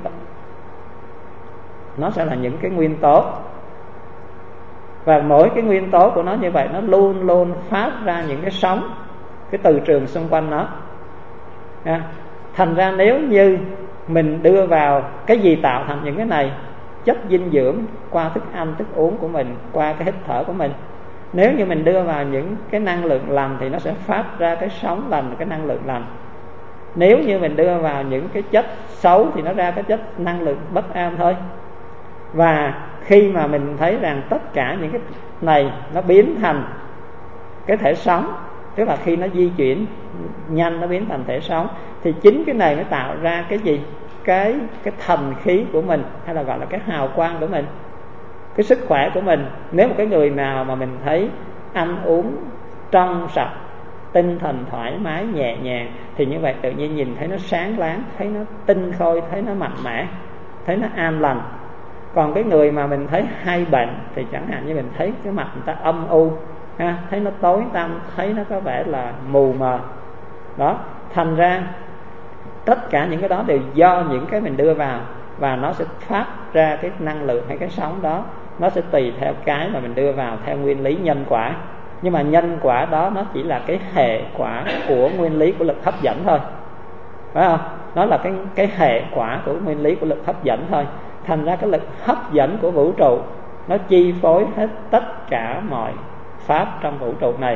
nó sẽ là những cái nguyên tố. Và mỗi cái nguyên tố của nó như vậy, nó luôn luôn phát ra những cái sóng, cái từ trường xung quanh nó. Thành ra nếu như mình đưa vào cái gì tạo thành những cái này? Chất dinh dưỡng qua thức ăn, thức uống của mình, qua cái hít thở của mình. Nếu như mình đưa vào những cái năng lượng lành thì nó sẽ phát ra cái sóng lành, cái năng lượng lành. Nếu như mình đưa vào những cái chất xấu thì nó ra cái chất năng lượng bất an thôi. Và khi mà mình thấy rằng tất cả những cái này nó biến thành cái thể sống, tức là khi nó di chuyển nhanh nó biến thành thể sống, thì chính cái này mới tạo ra cái gì? Cái cái thần khí của mình, hay là gọi là cái hào quang của mình, cái sức khỏe của mình. Nếu một cái người nào mà mình thấy ăn uống trong sạch, tinh thần thoải mái nhẹ nhàng, thì như vậy tự nhiên nhìn thấy nó sáng láng, thấy nó tinh khôi, thấy nó mạnh mẽ, thấy nó an lành. Còn cái người mà mình thấy hay bệnh thì chẳng hạn như mình thấy cái mặt người ta âm u, ha, thấy nó tối tăm, thấy nó có vẻ là mù mờ. Đó, thành ra tất cả những cái đó đều do những cái mình đưa vào, và nó sẽ phát ra cái năng lượng hay cái sóng đó. Nó sẽ tùy theo cái mà mình đưa vào theo nguyên lý nhân quả. Nhưng mà nhân quả đó nó chỉ là cái hệ quả của nguyên lý của lực hấp dẫn thôi, phải không? Nó là cái, cái hệ quả của nguyên lý của lực hấp dẫn thôi. Thành ra cái lực hấp dẫn của vũ trụ nó chi phối hết tất cả mọi pháp trong vũ trụ này.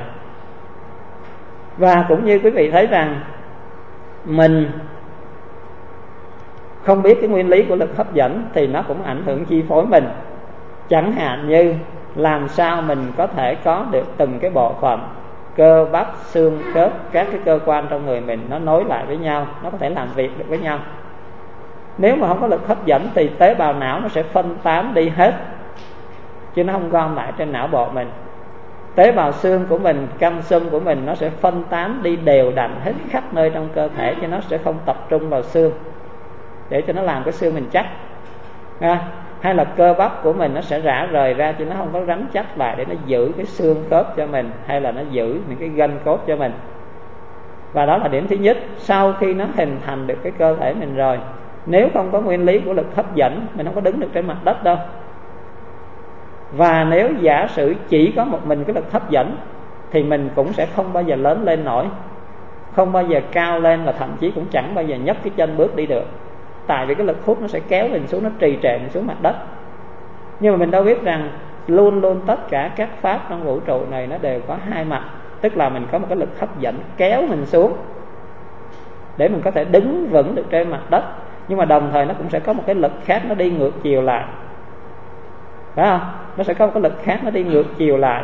Và cũng như quý vị thấy rằng mình không biết cái nguyên lý của lực hấp dẫn thì nó cũng ảnh hưởng chi phối mình. Chẳng hạn như làm sao mình có thể có được từng cái bộ phận cơ bắp, xương, khớp, các cái cơ quan trong người mình nó nối lại với nhau, nó có thể làm việc được với nhau. Nếu mà không có lực hấp dẫn thì tế bào não nó sẽ phân tán đi hết, chứ nó không gom lại trên não bộ mình. Tế bào xương của mình, calcium của mình, nó sẽ phân tán đi đều đặn hết khắp nơi trong cơ thể, chứ nó sẽ không tập trung vào xương để cho nó làm cái xương mình chắc. À, hay là cơ bắp của mình nó sẽ rã rời ra, chứ nó không có rắn chắc lại để nó giữ cái xương khớp cho mình, hay là nó giữ những cái gân cốt cho mình. Và đó là điểm thứ nhất. Sau khi nó hình thành được cái cơ thể mình rồi, nếu không có nguyên lý của lực hấp dẫn, mình không có đứng được trên mặt đất đâu. Và nếu giả sử chỉ có một mình cái lực hấp dẫn thì mình cũng sẽ không bao giờ lớn lên nổi, không bao giờ cao lên, và thậm chí cũng chẳng bao giờ nhấc cái chân bước đi được. Tại vì cái lực hút nó sẽ kéo mình xuống, nó trì trệ mình xuống mặt đất. Nhưng mà mình đâu biết rằng luôn luôn tất cả các pháp trong vũ trụ này nó đều có hai mặt. Tức là mình có một cái lực hấp dẫn kéo mình xuống để mình có thể đứng vững được trên mặt đất, nhưng mà đồng thời nó cũng sẽ có một cái lực khác nó đi ngược chiều lại, phải không? Nó sẽ có một cái lực khác nó đi ngược chiều lại.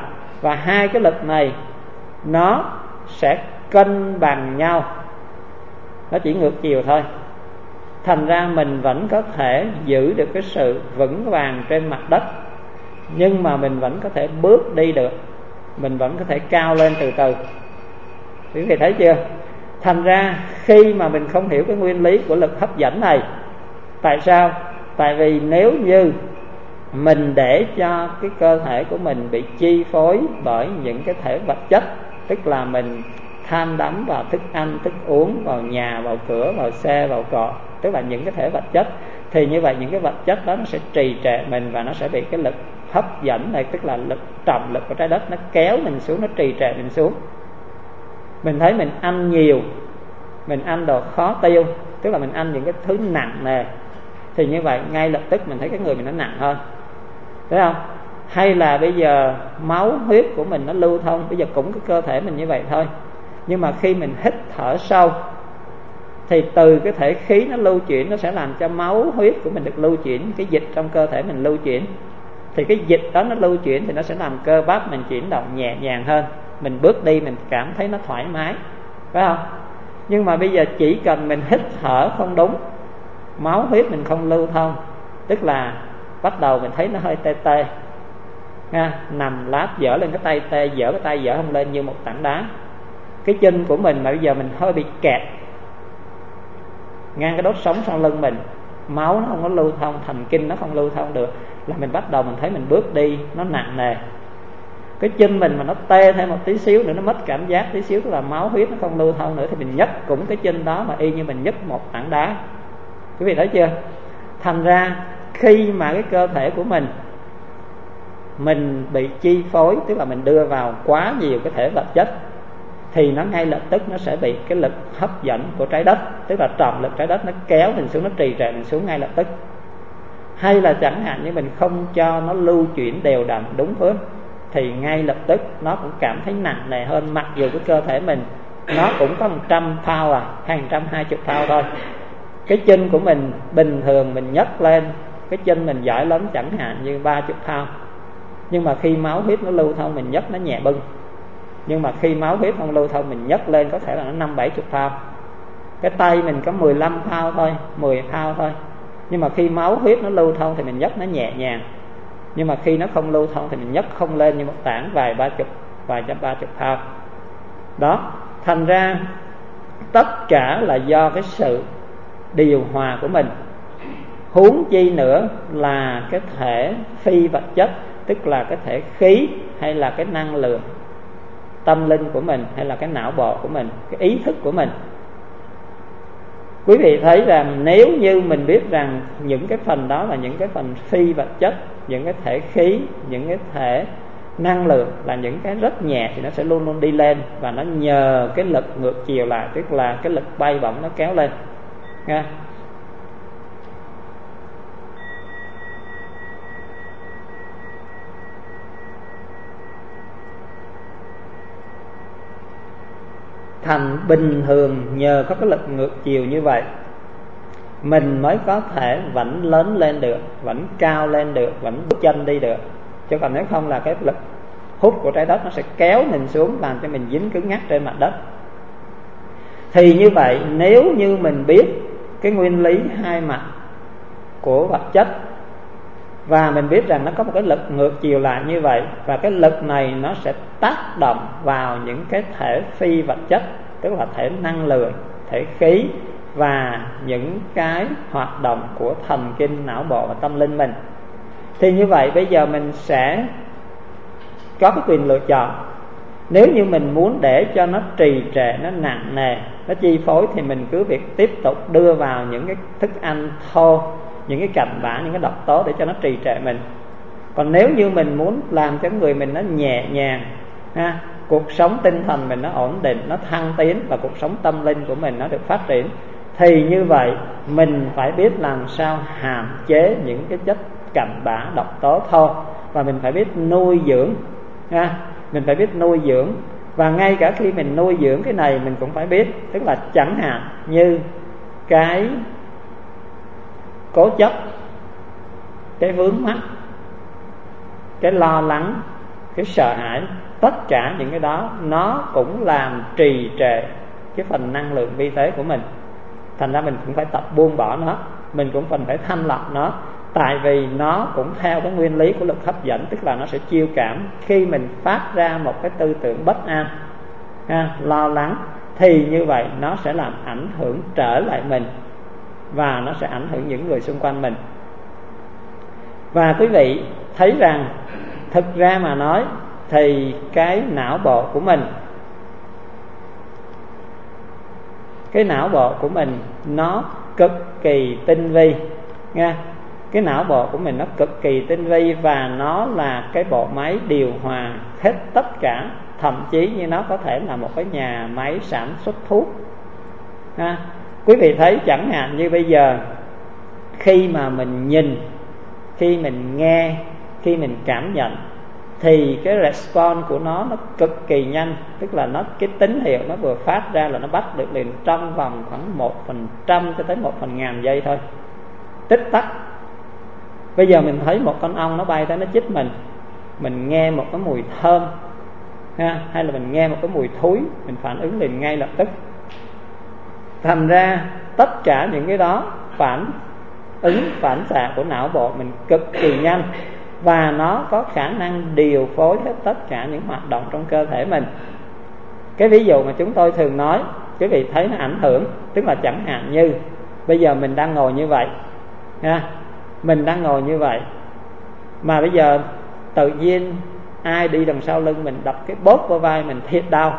và hai cái lực này nó sẽ cân bằng nhau, nó chỉ ngược chiều thôi. Thành ra mình vẫn có thể giữ được cái sự vững vàng trên mặt đất, nhưng mà mình vẫn có thể bước đi được, mình vẫn có thể cao lên từ từ. Quý vị thấy chưa? Thành ra khi mà mình không hiểu cái nguyên lý của lực hấp dẫn này, tại sao? Tại vì nếu như mình để cho cái cơ thể của mình bị chi phối bởi những cái thể vật chất, tức là mình tham đắm vào thức ăn, thức uống, vào nhà, vào cửa, vào xe, vào cọ, tức là những cái thể vật chất, thì như vậy những cái vật chất đó nó sẽ trì trệ mình, và nó sẽ bị cái lực hấp dẫn này, tức là lực trọng lực của trái đất, nó kéo mình xuống, nó trì trệ mình xuống. Mình thấy mình ăn nhiều, mình ăn đồ khó tiêu, tức là mình ăn những cái thứ nặng nề, thì như vậy ngay lập tức mình thấy cái người mình nó nặng hơn, thấy không? Hay là bây giờ máu huyết của mình nó lưu thông, bây giờ cũng cái cơ thể mình như vậy thôi, nhưng mà khi mình hít thở sâu thì từ cái thể khí nó lưu chuyển, nó sẽ làm cho máu huyết của mình được lưu chuyển, cái dịch trong cơ thể mình lưu chuyển, thì cái dịch đó nó lưu chuyển thì nó sẽ làm cơ bắp mình chuyển động nhẹ nhàng hơn, mình bước đi mình cảm thấy nó thoải mái, phải không? Nhưng mà bây giờ chỉ cần mình hít thở không đúng, máu huyết mình không lưu thông, tức là bắt đầu mình thấy nó hơi tê tê nha, nằm lát dở lên cái tay tê, dở cái tay dở không lên như một tảng đá. Cái chân của mình mà bây giờ mình hơi bị kẹt ngang cái đốt sống sau lưng mình, máu nó không có lưu thông, thần kinh nó không lưu thông được, là mình bắt đầu mình thấy mình bước đi nó nặng nề. Cái chân mình mà nó tê thêm một tí xíu nữa, nó mất cảm giác tí xíu, tức là máu huyết nó không lưu thông nữa, thì mình nhấc cũng cái chân đó mà y như mình nhấc một tảng đá. Quý vị thấy chưa? Thành ra khi mà cái cơ thể của mình mình bị chi phối, tức là mình đưa vào quá nhiều cái thể vật chất, thì nó ngay lập tức nó sẽ bị cái lực hấp dẫn của trái đất, tức là trọng lực trái đất nó kéo mình xuống, nó trì trệ mình xuống ngay lập tức. Hay là chẳng hạn như mình không cho nó lưu chuyển đều đặn đúng hướng, thì ngay lập tức nó cũng cảm thấy nặng nề hơn, mặc dù cái cơ thể mình nó cũng có một trăm pound à, hay một trăm hai mươi pound thôi. Cái chân của mình bình thường mình nhấc lên, cái chân mình giỏi lắm chẳng hạn như ba mươi pound, nhưng mà khi máu huyết nó lưu thông mình nhấc nó nhẹ bưng. Nhưng mà khi máu huyết không lưu thông mình nhấc lên có thể là nó năm bảy mươi pound. Cái tay mình có mười lăm pound thôi, mười pound thôi, nhưng mà khi máu huyết nó lưu thông thì mình nhấc nó nhẹ nhàng. Nhưng mà khi nó không lưu thông thì mình nhấc không lên như một tảng vài ba chục, vài trăm ba chục pound. Đó, thành ra tất cả là do cái sự điều hòa của mình. Huống chi nữa là cái thể phi vật chất, tức là cái thể khí hay là cái năng lượng tâm linh của mình, hay là cái não bộ của mình, cái ý thức của mình. Quý vị thấy rằng nếu như mình biết rằng những cái phần đó là những cái phần phi vật chất, những cái thể khí, những cái thể năng lượng là những cái rất nhẹ, thì nó sẽ luôn luôn đi lên, và nó nhờ cái lực ngược chiều lại, tức là cái lực bay bổng nó kéo lên nha. Thành bình thường nhờ có cái lực ngược chiều như vậy mình mới có thể vẫn lớn lên được, vẫn cao lên được, vẫn bước chân đi được. Chứ còn nếu không là cái lực hút của trái đất nó sẽ kéo mình xuống, làm cho mình dính cứng ngắc trên mặt đất. Thì như vậy nếu như mình biết cái nguyên lý hai mặt của vật chất, và mình biết rằng nó có một cái lực ngược chiều lại như vậy, và cái lực này nó sẽ tác động vào những cái thể phi vật chất, tức là thể năng lượng, thể khí và những cái hoạt động của thần kinh, não bộ và tâm linh mình. Thì như vậy bây giờ mình sẽ có cái quyền lựa chọn. Nếu như mình muốn để cho nó trì trệ, nó nặng nề, nó chi phối, thì mình cứ việc tiếp tục đưa vào những cái thức ăn thô, những cái cặn bã, những cái độc tố để cho nó trì trệ mình. Còn nếu như mình muốn làm cho người mình nó nhẹ nhàng ha, cuộc sống tinh thần mình nó ổn định, nó thăng tiến, và cuộc sống tâm linh của mình nó được phát triển, thì như vậy mình phải biết làm sao hạn chế những cái chất cặn bã, độc tố thô, và mình phải biết nuôi dưỡng ha. Mình phải biết nuôi dưỡng, và ngay cả khi mình nuôi dưỡng cái này mình cũng phải biết, tức là chẳng hạn như cái cố chấp, cái vướng mắc, cái lo lắng, cái sợ hãi, tất cả những cái đó nó cũng làm trì trệ cái phần năng lượng vi tế của mình. Thành ra mình cũng phải tập buông bỏ nó, mình cũng cần phải thanh lọc nó. Tại vì nó cũng theo cái nguyên lý của lực hấp dẫn, tức là nó sẽ chiêu cảm. Khi mình phát ra một cái tư tưởng bất an, ha, lo lắng, thì như vậy nó sẽ làm ảnh hưởng trở lại mình, và nó sẽ ảnh hưởng những người xung quanh mình. Và quý vị thấy rằng thực ra mà nói thì cái não bộ của mình, cái não bộ của mình nó cực kỳ tinh vi nha. Cái não bộ của mình nó cực kỳ tinh vi, và nó là cái bộ máy điều hòa hết tất cả. Thậm chí như nó có thể là một cái nhà máy sản xuất thuốc ha. Quý vị thấy chẳng hạn như bây giờ, khi mà mình nhìn, khi mình nghe, khi mình cảm nhận, thì cái response của nó nó cực kỳ nhanh. Tức là nó cái tín hiệu nó vừa phát ra là nó bắt được liền trong vòng khoảng một phần trăm cho tới một phần ngàn giây thôi, tích tắc. Bây giờ mình thấy một con ong nó bay tới nó chích mình, mình nghe một cái mùi thơm ha, hay là mình nghe một cái mùi thối, mình phản ứng liền ngay lập tức. Thành ra tất cả những cái đó phản ứng phản xạ của não bộ mình cực kỳ nhanh, và nó có khả năng điều phối hết tất cả những hoạt động trong cơ thể mình. Cái ví dụ mà chúng tôi thường nói, quý vị thấy nó ảnh hưởng. Tức là chẳng hạn như bây giờ mình đang ngồi như vậy ha, mình đang ngồi như vậy, mà bây giờ tự nhiên ai đi đằng sau lưng mình đập cái bóp vào vai mình thiệt đau.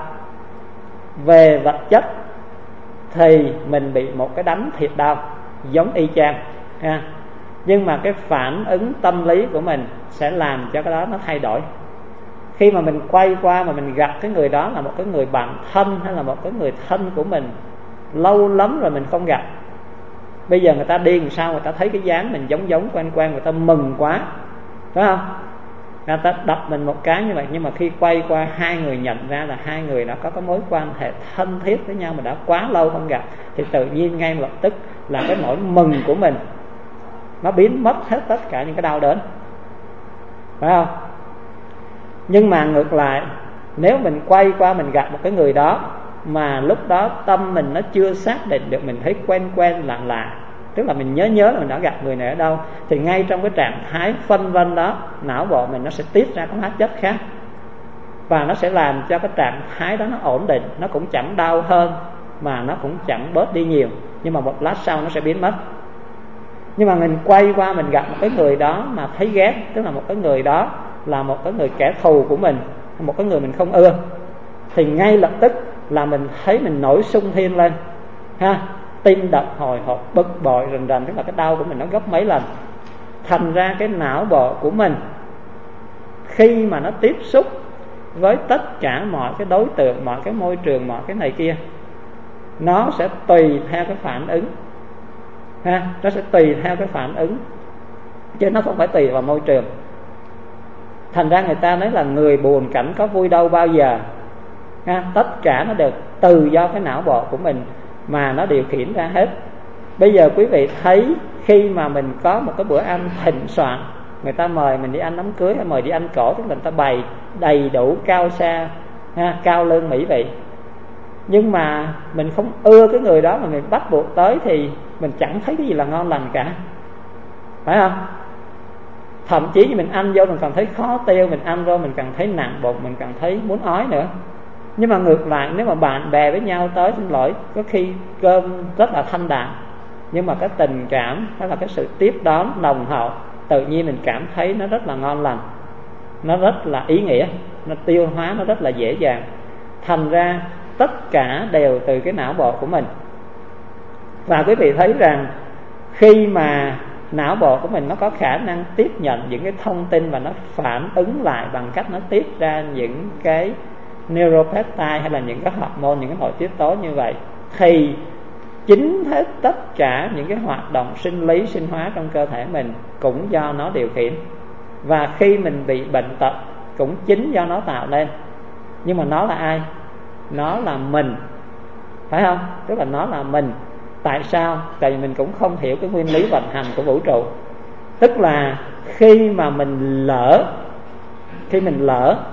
Về vật chất thì mình bị một cái đánh thiệt đau giống y chang ha. Nhưng mà cái phản ứng tâm lý của mình sẽ làm cho cái đó nó thay đổi. Khi mà mình quay qua mà mình gặp cái người đó là một cái người bạn thân, hay là một cái người thân của mình lâu lắm rồi mình không gặp, bây giờ người ta đi làm sao, người ta thấy cái dáng mình giống giống quen quen, người ta mừng quá, phải không? Người ta đập mình một cái như vậy. Nhưng mà khi quay qua, hai người nhận ra là hai người đã có cái mối quan hệ thân thiết với nhau mà đã quá lâu không gặp, thì tự nhiên ngay lập tức là cái nỗi mừng của mình nó biến mất hết tất cả những cái đau đớn, phải không? Nhưng mà ngược lại, nếu mình quay qua mình gặp một cái người đó mà lúc đó tâm mình nó chưa xác định được, mình thấy quen quen lạ lạ, tức là mình nhớ nhớ là mình đã gặp người này ở đâu, thì ngay trong cái trạng thái phân vân đó, não bộ mình nó sẽ tiết ra các hóa chất khác, và nó sẽ làm cho cái trạng thái đó nó ổn định. Nó cũng chẳng đau hơn, mà nó cũng chẳng bớt đi nhiều, nhưng mà một lát sau nó sẽ biến mất. Nhưng mà mình quay qua mình gặp một cái người đó mà thấy ghét, tức là một cái người đó là một cái người kẻ thù của mình, một cái người mình không ưa, thì ngay lập tức là mình thấy mình nổi xung thiên lên ha, tim đập hồi hộp, bực bội rần rần, tức là cái đau của mình nó gấp mấy lần. Thành ra cái não bộ của mình khi mà nó tiếp xúc với tất cả mọi cái đối tượng, mọi cái môi trường, mọi cái này kia, nó sẽ tùy theo cái phản ứng ha, nó sẽ tùy theo cái phản ứng, chứ nó không phải tùy vào môi trường. Thành ra người ta nói là người buồn cảnh có vui đâu bao giờ ha, tất cả nó đều từ do cái não bộ của mình mà nó điều khiển ra hết. Bây giờ quý vị thấy khi mà mình có một cái bữa ăn thịnh soạn, người ta mời mình đi ăn đám cưới hay mời đi ăn cổ, tức là người ta bày đầy đủ cao xa ha, cao lương mỹ vị, nhưng mà mình không ưa cái người đó mà mình bắt buộc tới, thì mình chẳng thấy cái gì là ngon lành cả, phải không? Thậm chí mình ăn vô mình còn thấy khó tiêu, mình ăn vô mình càng thấy nặng bụng, mình càng thấy muốn ói nữa. Nhưng mà ngược lại, nếu mà bạn bè với nhau tới, xin lỗi, có khi cơm rất là thanh đạm, nhưng mà cái tình cảm hay là cái sự tiếp đón nồng hậu, tự nhiên mình cảm thấy nó rất là ngon lành, nó rất là ý nghĩa, nó tiêu hóa nó rất là dễ dàng. Thành ra tất cả đều từ cái não bộ của mình. Và quý vị thấy rằng khi mà não bộ của mình nó có khả năng tiếp nhận những cái thông tin và nó phản ứng lại bằng cách nó tiết ra những cái neuropeptide hay là những cái hormone, những cái nội tiết tố như vậy, thì chính hết tất cả những cái hoạt động sinh lý sinh hóa trong cơ thể mình cũng do nó điều khiển. Và khi mình bị bệnh tật cũng chính do nó tạo nên. Nhưng mà nó là ai? Nó là mình, phải không? Tức là nó là mình. Tại sao? Tại vì mình cũng không hiểu cái nguyên lý vận hành của vũ trụ. Tức là khi mà mình lỡ Khi mình lỡ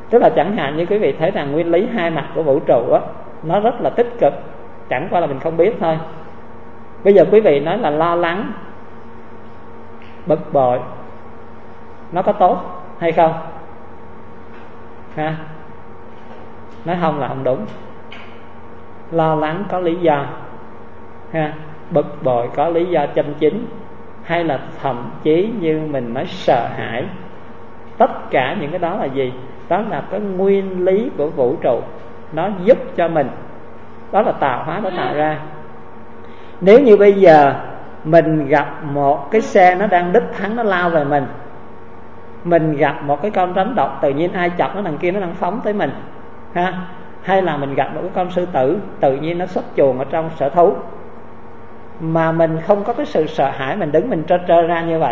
Tức là chẳng hạn như quý vị thấy rằng nguyên lý hai mặt của vũ trụ á, nó rất là tích cực, chẳng qua là mình không biết thôi. Bây giờ quý vị nói là lo lắng, bực bội, nó có tốt hay không? Ha? Nói không là không đúng. Lo lắng có lý do, ha? Bực bội có lý do chân chính, hay là thậm chí như mình nói sợ hãi. Tất cả những cái đó là gì? Đó là cái nguyên lý của vũ trụ, nó giúp cho mình. Đó là tạo hóa nó tạo ra. Nếu như bây giờ mình gặp một cái xe nó đang đích thắng, nó lao về mình, mình gặp một cái con rắn độc tự nhiên ai chọc nó đằng kia nó đang phóng tới mình, ha? Hay là mình gặp một cái con sư tử tự nhiên nó xuất chuồng ở trong sở thú, mà mình không có cái sự sợ hãi, mình đứng mình trơ trơ ra như vậy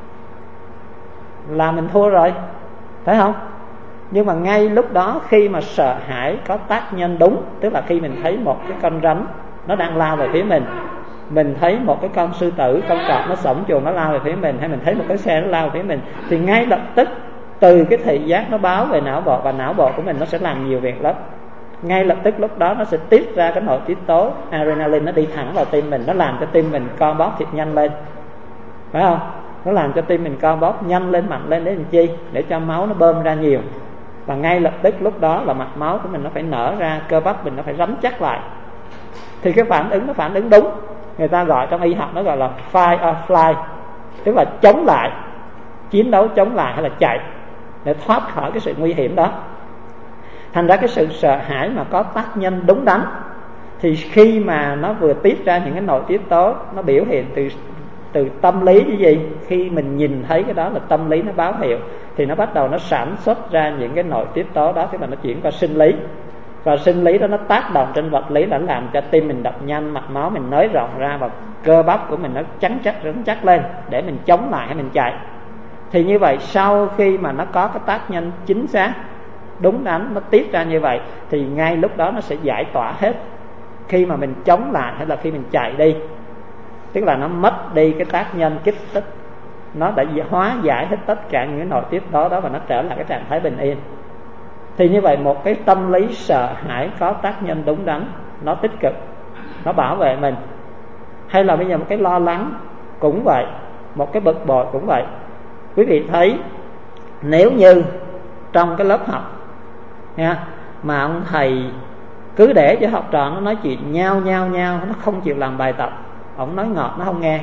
là mình thua rồi, phải không? Nhưng mà ngay lúc đó khi mà sợ hãi có tác nhân đúng, tức là khi mình thấy một cái con rắn nó đang lao về phía mình, mình thấy một cái con sư tử, con cọp nó xổng chuồng nó lao về phía mình, hay mình thấy một cái xe nó lao về phía mình, thì ngay lập tức từ cái thị giác nó báo về não bộ, và não bộ của mình nó sẽ làm nhiều việc lắm. Ngay lập tức lúc đó nó sẽ tiết ra cái nội tiết tố adrenaline, nó đi thẳng vào tim mình, nó làm cho tim mình co bóp thiệt nhanh lên, phải không? Nó làm cho tim mình co bóp nhanh lên, mạnh lên để làm chi? Để cho máu nó bơm ra nhiều. Và ngay lập tức lúc đó là mạch máu của mình nó phải nở ra, cơ bắp mình nó phải rắn chắc lại. Thì cái phản ứng nó phản ứng đúng. Người ta gọi trong y học nó gọi là fight or fly, tức là chống lại, chiến đấu chống lại hay là chạy để thoát khỏi cái sự nguy hiểm đó. Thành ra cái sự sợ hãi mà có tác nhân đúng đắn, thì khi mà nó vừa tiết ra những cái nội tiết tố, nó biểu hiện từ từ tâm lý cái gì? Khi mình nhìn thấy cái đó là tâm lý nó báo hiệu, thì nó bắt đầu nó sản xuất ra những cái nội tiết tố đó, tức là nó chuyển qua sinh lý. Và sinh lý đó nó tác động trên vật lý, đã làm cho tim mình đập nhanh, mạch máu mình nới rộng ra, và cơ bắp của mình nó chắn chắc rắn chắc lên để mình chống lại hay mình chạy. Thì như vậy sau khi mà nó có cái tác nhân chính xác, đúng đắn, nó tiết ra như vậy, thì ngay lúc đó nó sẽ giải tỏa hết. Khi mà mình chống lại hay là khi mình chạy đi, tức là nó mất đi cái tác nhân kích thích, nó đã hóa giải hết tất cả những cái nội tiết tố đó, và nó trở lại cái trạng thái bình yên. Thì như vậy một cái tâm lý sợ hãi có tác nhân đúng đắn, nó tích cực, nó bảo vệ mình. Hay là bây giờ một cái lo lắng cũng vậy, một cái bực bội cũng vậy. Quý vị thấy nếu như trong cái lớp học nha, mà ông thầy cứ để cho học trò nó nói chuyện nhau nhau nhau, nó không chịu làm bài tập, ông nói ngọt nó không nghe,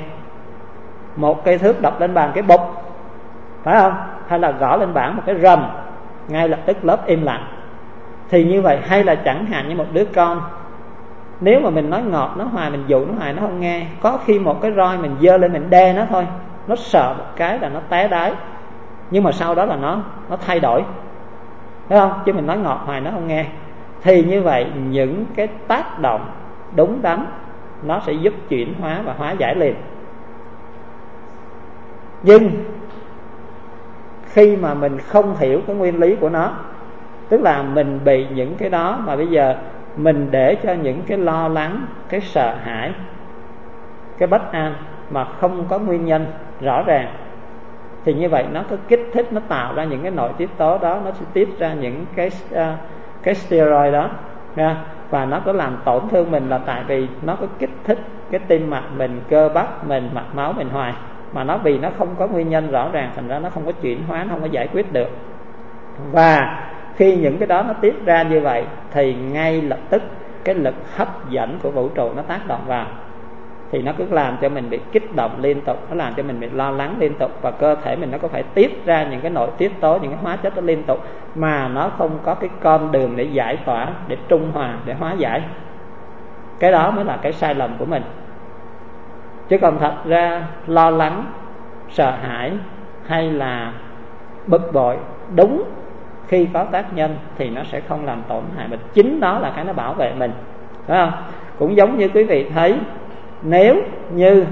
một cây thước đập lên bàn cái bụp, phải không? Hay là gõ lên bảng một cái rầm, ngay lập tức lớp im lặng. Thì như vậy, hay là chẳng hạn như một đứa con, nếu mà mình nói ngọt nó hoài, mình dụ nó hoài nó không nghe, có khi một cái roi mình giơ lên mình đe nó thôi, nó sợ một cái là nó té đái, nhưng mà sau đó là nó nó thay đổi, phải không? Chứ mình nói ngọt hoài nó không nghe. Thì như vậy những cái tác động đúng đắn nó sẽ giúp chuyển hóa và hóa giải liền. Nhưng khi mà mình không hiểu cái nguyên lý của nó, tức là mình bị những cái đó mà bây giờ mình để cho những cái lo lắng, cái sợ hãi, cái bất an mà không có nguyên nhân rõ ràng, thì như vậy nó có kích thích, nó tạo ra những cái nội tiết tố đó, nó sẽ tiết ra những cái uh, cái steroid đó nha. Và nó có làm tổn thương mình là tại vì nó có kích thích cái tim mạch mình, cơ bắp mình, mạch máu mình hoài, mà nó vì nó không có nguyên nhân rõ ràng, thành ra nó không có chuyển hóa, nó không có giải quyết được. Và khi những cái đó nó tiết ra như vậy, thì ngay lập tức cái lực hấp dẫn của vũ trụ nó tác động vào, thì nó cứ làm cho mình bị kích động liên tục, nó làm cho mình bị lo lắng liên tục, và cơ thể mình nó có phải tiết ra những cái nội tiết tố, những cái hóa chất đó liên tục, mà nó không có cái con đường để giải tỏa, để trung hòa, để hóa giải. Cái đó mới là cái sai lầm của mình. Chứ còn thật ra lo lắng, sợ hãi hay là bực bội đúng khi có tác nhân thì nó sẽ không làm tổn hại mình, chính đó là cái nó bảo vệ mình, phải không? Cũng giống như quý vị thấy, nếu như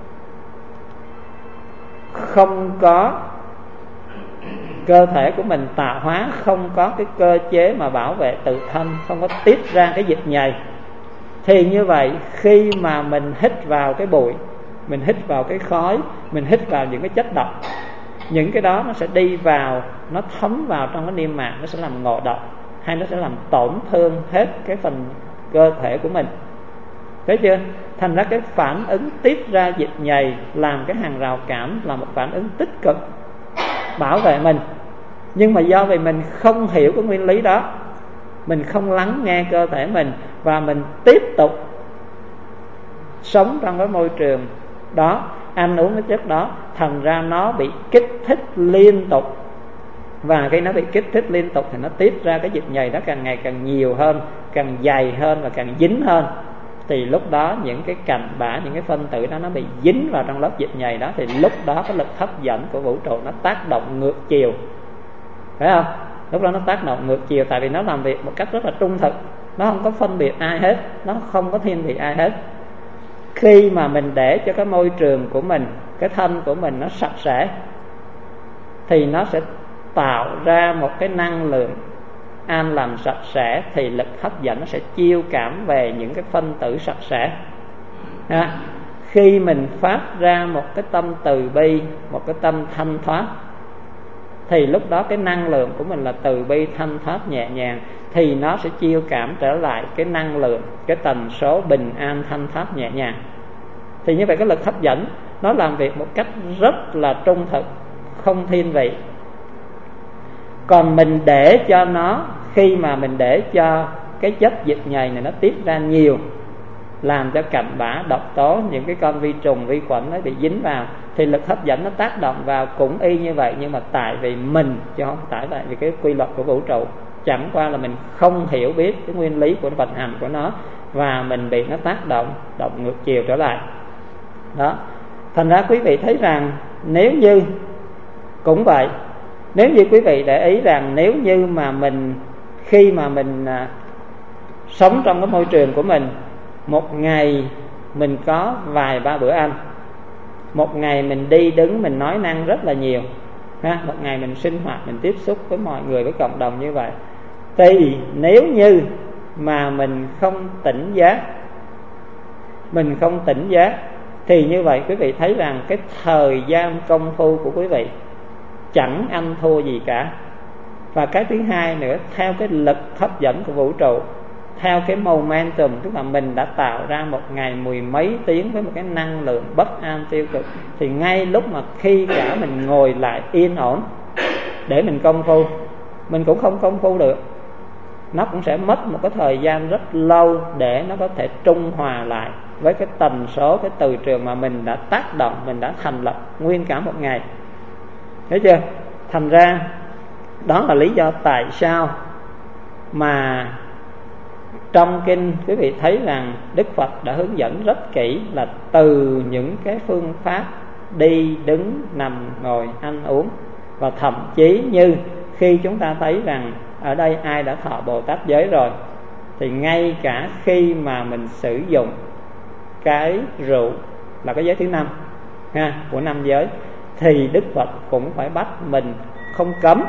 không có cơ thể của mình tạo hóa, không có cái cơ chế mà bảo vệ tự thân, không có tiết ra cái dịch nhầy, thì như vậy khi mà mình hít vào cái bụi, mình hít vào cái khói, mình hít vào những cái chất độc, những cái đó nó sẽ đi vào, nó thấm vào trong cái niêm mạc, nó sẽ làm ngộ độc, hay nó sẽ làm tổn thương hết cái phần cơ thể của mình. Thấy chưa? Thành ra cái phản ứng tiết ra dịch nhầy làm cái hàng rào cảm là một phản ứng tích cực bảo vệ mình. Nhưng mà do vì mình không hiểu cái nguyên lý đó, mình không lắng nghe cơ thể mình, và mình tiếp tục sống trong cái môi trường đó, ăn uống cái chất đó, thành ra nó bị kích thích liên tục. Và khi nó bị kích thích liên tục thì nó tiết ra cái dịch nhầy đó càng ngày càng nhiều hơn, càng dày hơn và càng dính hơn. Thì lúc đó những cái cặn bã, những cái phân tử đó nó bị dính vào trong lớp dịch nhầy đó, thì lúc đó cái lực hấp dẫn của vũ trụ nó tác động ngược chiều, phải không? Lúc đó nó tác động ngược chiều, tại vì nó làm việc một cách rất là trung thực, nó không có phân biệt ai hết, nó không có thiên vị ai hết. Khi mà mình để cho cái môi trường của mình, cái thân của mình nó sạch sẽ, thì nó sẽ tạo ra một cái năng lượng an lành sạch sẽ, thì lực hấp dẫn nó sẽ chiêu cảm về những cái phân tử sạch sẽ. À, khi mình phát ra một cái tâm từ bi, một cái tâm thanh thoát, thì lúc đó cái năng lượng của mình là từ bi thanh thoát nhẹ nhàng, thì nó sẽ chiêu cảm trở lại cái năng lượng, cái tần số bình an thanh thoát nhẹ nhàng. Thì như vậy cái lực hấp dẫn nó làm việc một cách rất là trung thực, không thiên vị. Còn mình để cho nó, khi mà mình để cho cái chất dịch nhầy này nó tiết ra nhiều, làm cho cặn bã, độc tố, những cái con vi trùng, vi khuẩn nó bị dính vào, thì lực hấp dẫn nó tác động vào cũng y như vậy. Nhưng mà tại vì mình, chứ không tại tại vì cái quy luật của vũ trụ, chẳng qua là mình không hiểu biết cái nguyên lý của vận hành của nó, và mình bị nó tác động, động ngược chiều trở lại. Đó. Thành ra quý vị thấy rằng nếu như cũng vậy, nếu như quý vị để ý rằng nếu như mà mình, khi mà mình à, sống trong cái môi trường của mình, một ngày mình có vài ba bữa ăn, một ngày mình đi đứng, mình nói năng rất là nhiều ha, một ngày mình sinh hoạt, mình tiếp xúc với mọi người, với cộng đồng như vậy, thì nếu như mà mình không tỉnh giác, mình không tỉnh giác thì như vậy quý vị thấy rằng cái thời gian công phu của quý vị chẳng ăn thua gì cả. Và cái thứ hai nữa, theo cái lực hấp dẫn của vũ trụ, theo cái momentum, tức là mình đã tạo ra một ngày mười mấy tiếng với một cái năng lượng bất an tiêu cực, thì ngay lúc mà khi cả mình ngồi lại yên ổn để mình công phu, mình cũng không công phu được. Nó cũng sẽ mất một cái thời gian rất lâu để nó có thể trung hòa lại với cái tần số, cái từ trường mà mình đã tác động, mình đã thành lập nguyên cả một ngày. Thấy chưa? Thành ra đó là lý do tại sao mà trong kinh quý vị thấy rằng Đức Phật đã hướng dẫn rất kỹ, là từ những cái phương pháp đi, đứng, nằm, ngồi, ăn uống, và thậm chí như khi chúng ta thấy rằng ở đây ai đã thọ Bồ Tát giới rồi, thì ngay cả khi mà mình sử dụng cái rượu là cái giới thứ năm ha, của năm giới, thì Đức Phật cũng phải bắt mình không cấm.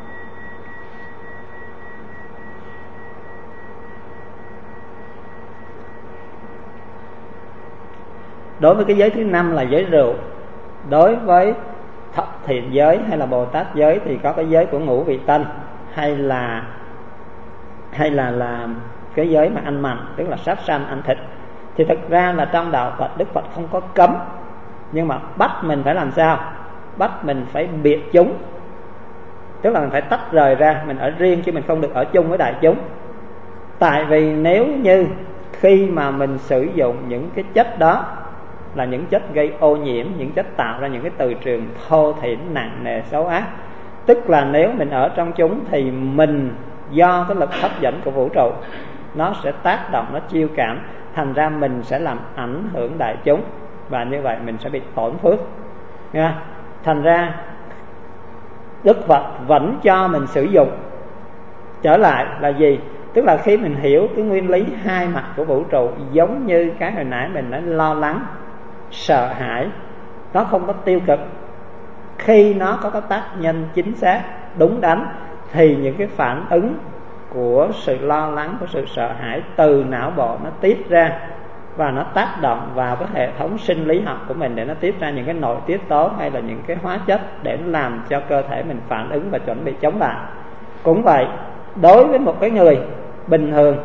Đối với cái giới thứ năm là giới rượu, đối với thập thiện giới hay là Bồ Tát giới thì có cái giới của ngũ vị tân, hay là hay là là cái giới mà ăn mặn, tức là sát sanh, ăn thịt. Thì thực ra là trong đạo Phật, Đức Phật không có cấm, nhưng mà bắt mình phải làm sao? Bắt mình phải biệt chúng, tức là mình phải tách rời ra, mình ở riêng chứ mình không được ở chung với đại chúng. Tại vì nếu như khi mà mình sử dụng những cái chất đó là những chất gây ô nhiễm, những chất tạo ra những cái từ trường thô thiển, nặng nề, xấu ác, tức là nếu mình ở trong chúng thì mình do cái lực hấp dẫn của vũ trụ nó sẽ tác động, nó chiêu cảm, thành ra mình sẽ làm ảnh hưởng đại chúng, và như vậy mình sẽ bị tổn phước nha. Thành ra Đức Phật vẫn cho mình sử dụng. Trở lại là gì? Tức là khi mình hiểu cái nguyên lý hai mặt của vũ trụ, giống như cái hồi nãy mình đã lo lắng, sợ hãi, nó không có tiêu cực. Khi nó có cái tác nhân chính xác, đúng đắn, thì những cái phản ứng của sự lo lắng, của sự sợ hãi từ não bộ nó tiết ra, và nó tác động vào cái hệ thống sinh lý học của mình để nó tiết ra những cái nội tiết tố hay là những cái hóa chất để nó làm cho cơ thể mình phản ứng và chuẩn bị chống lại. Cũng vậy, đối với một cái người bình thường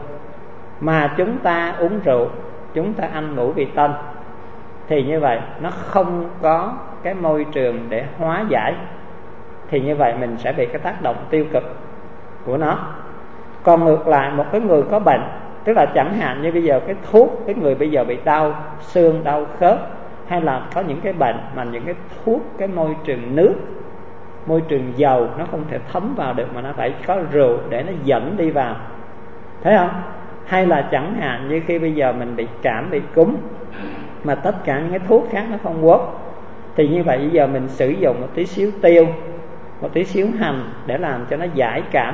mà chúng ta uống rượu, chúng ta ăn ngũ vị tân, thì như vậy nó không có cái môi trường để hóa giải, thì như vậy mình sẽ bị cái tác động tiêu cực của nó. Còn ngược lại, một cái người có bệnh, tức là chẳng hạn như bây giờ cái thuốc, cái người bây giờ bị đau xương, đau khớp, hay là có những cái bệnh mà những cái thuốc, cái môi trường nước, môi trường dầu nó không thể thấm vào được, mà nó phải có rượu để nó dẫn đi vào, thấy không? Hay là chẳng hạn như khi bây giờ mình bị cảm, bị cúm, mà tất cả những cái thuốc khác nó không work, thì như vậy bây giờ mình sử dụng một tí xíu tiêu, một tí xíu hành để làm cho nó giải cảm,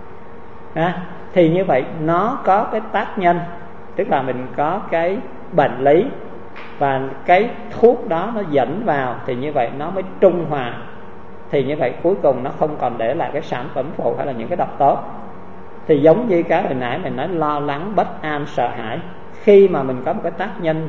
à, thì như vậy nó có cái tác nhân, tức là mình có cái bệnh lý và cái thuốc đó nó dẫn vào, thì như vậy nó mới trung hòa, thì như vậy cuối cùng nó không còn để lại cái sản phẩm phụ hay là những cái độc tố. Thì giống như cái hồi nãy mình nói lo lắng, bất an, sợ hãi, khi mà mình có một cái tác nhân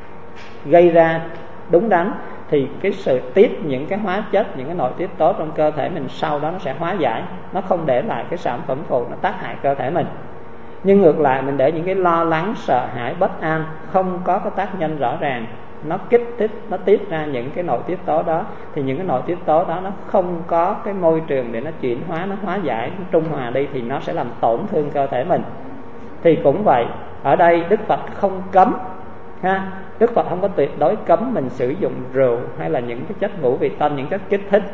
gây ra đúng đắn, thì cái sự tiết những cái hóa chất, những cái nội tiết tố trong cơ thể mình sau đó nó sẽ hóa giải, nó không để lại cái sản phẩm phụ nó tác hại cơ thể mình. Nhưng ngược lại, mình để những cái lo lắng, sợ hãi, bất an không có cái tác nhân rõ ràng, nó kích thích, nó tiết ra những cái nội tiết tố đó, thì những cái nội tiết tố đó nó không có cái môi trường để nó chuyển hóa, nó hóa giải, nó trung hòa đi, thì nó sẽ làm tổn thương cơ thể mình. Thì cũng vậy, ở đây Đức Phật không cấm ha, Đức Phật không có tuyệt đối cấm mình sử dụng rượu hay là những cái chất ngũ vị tân, những chất kích thích.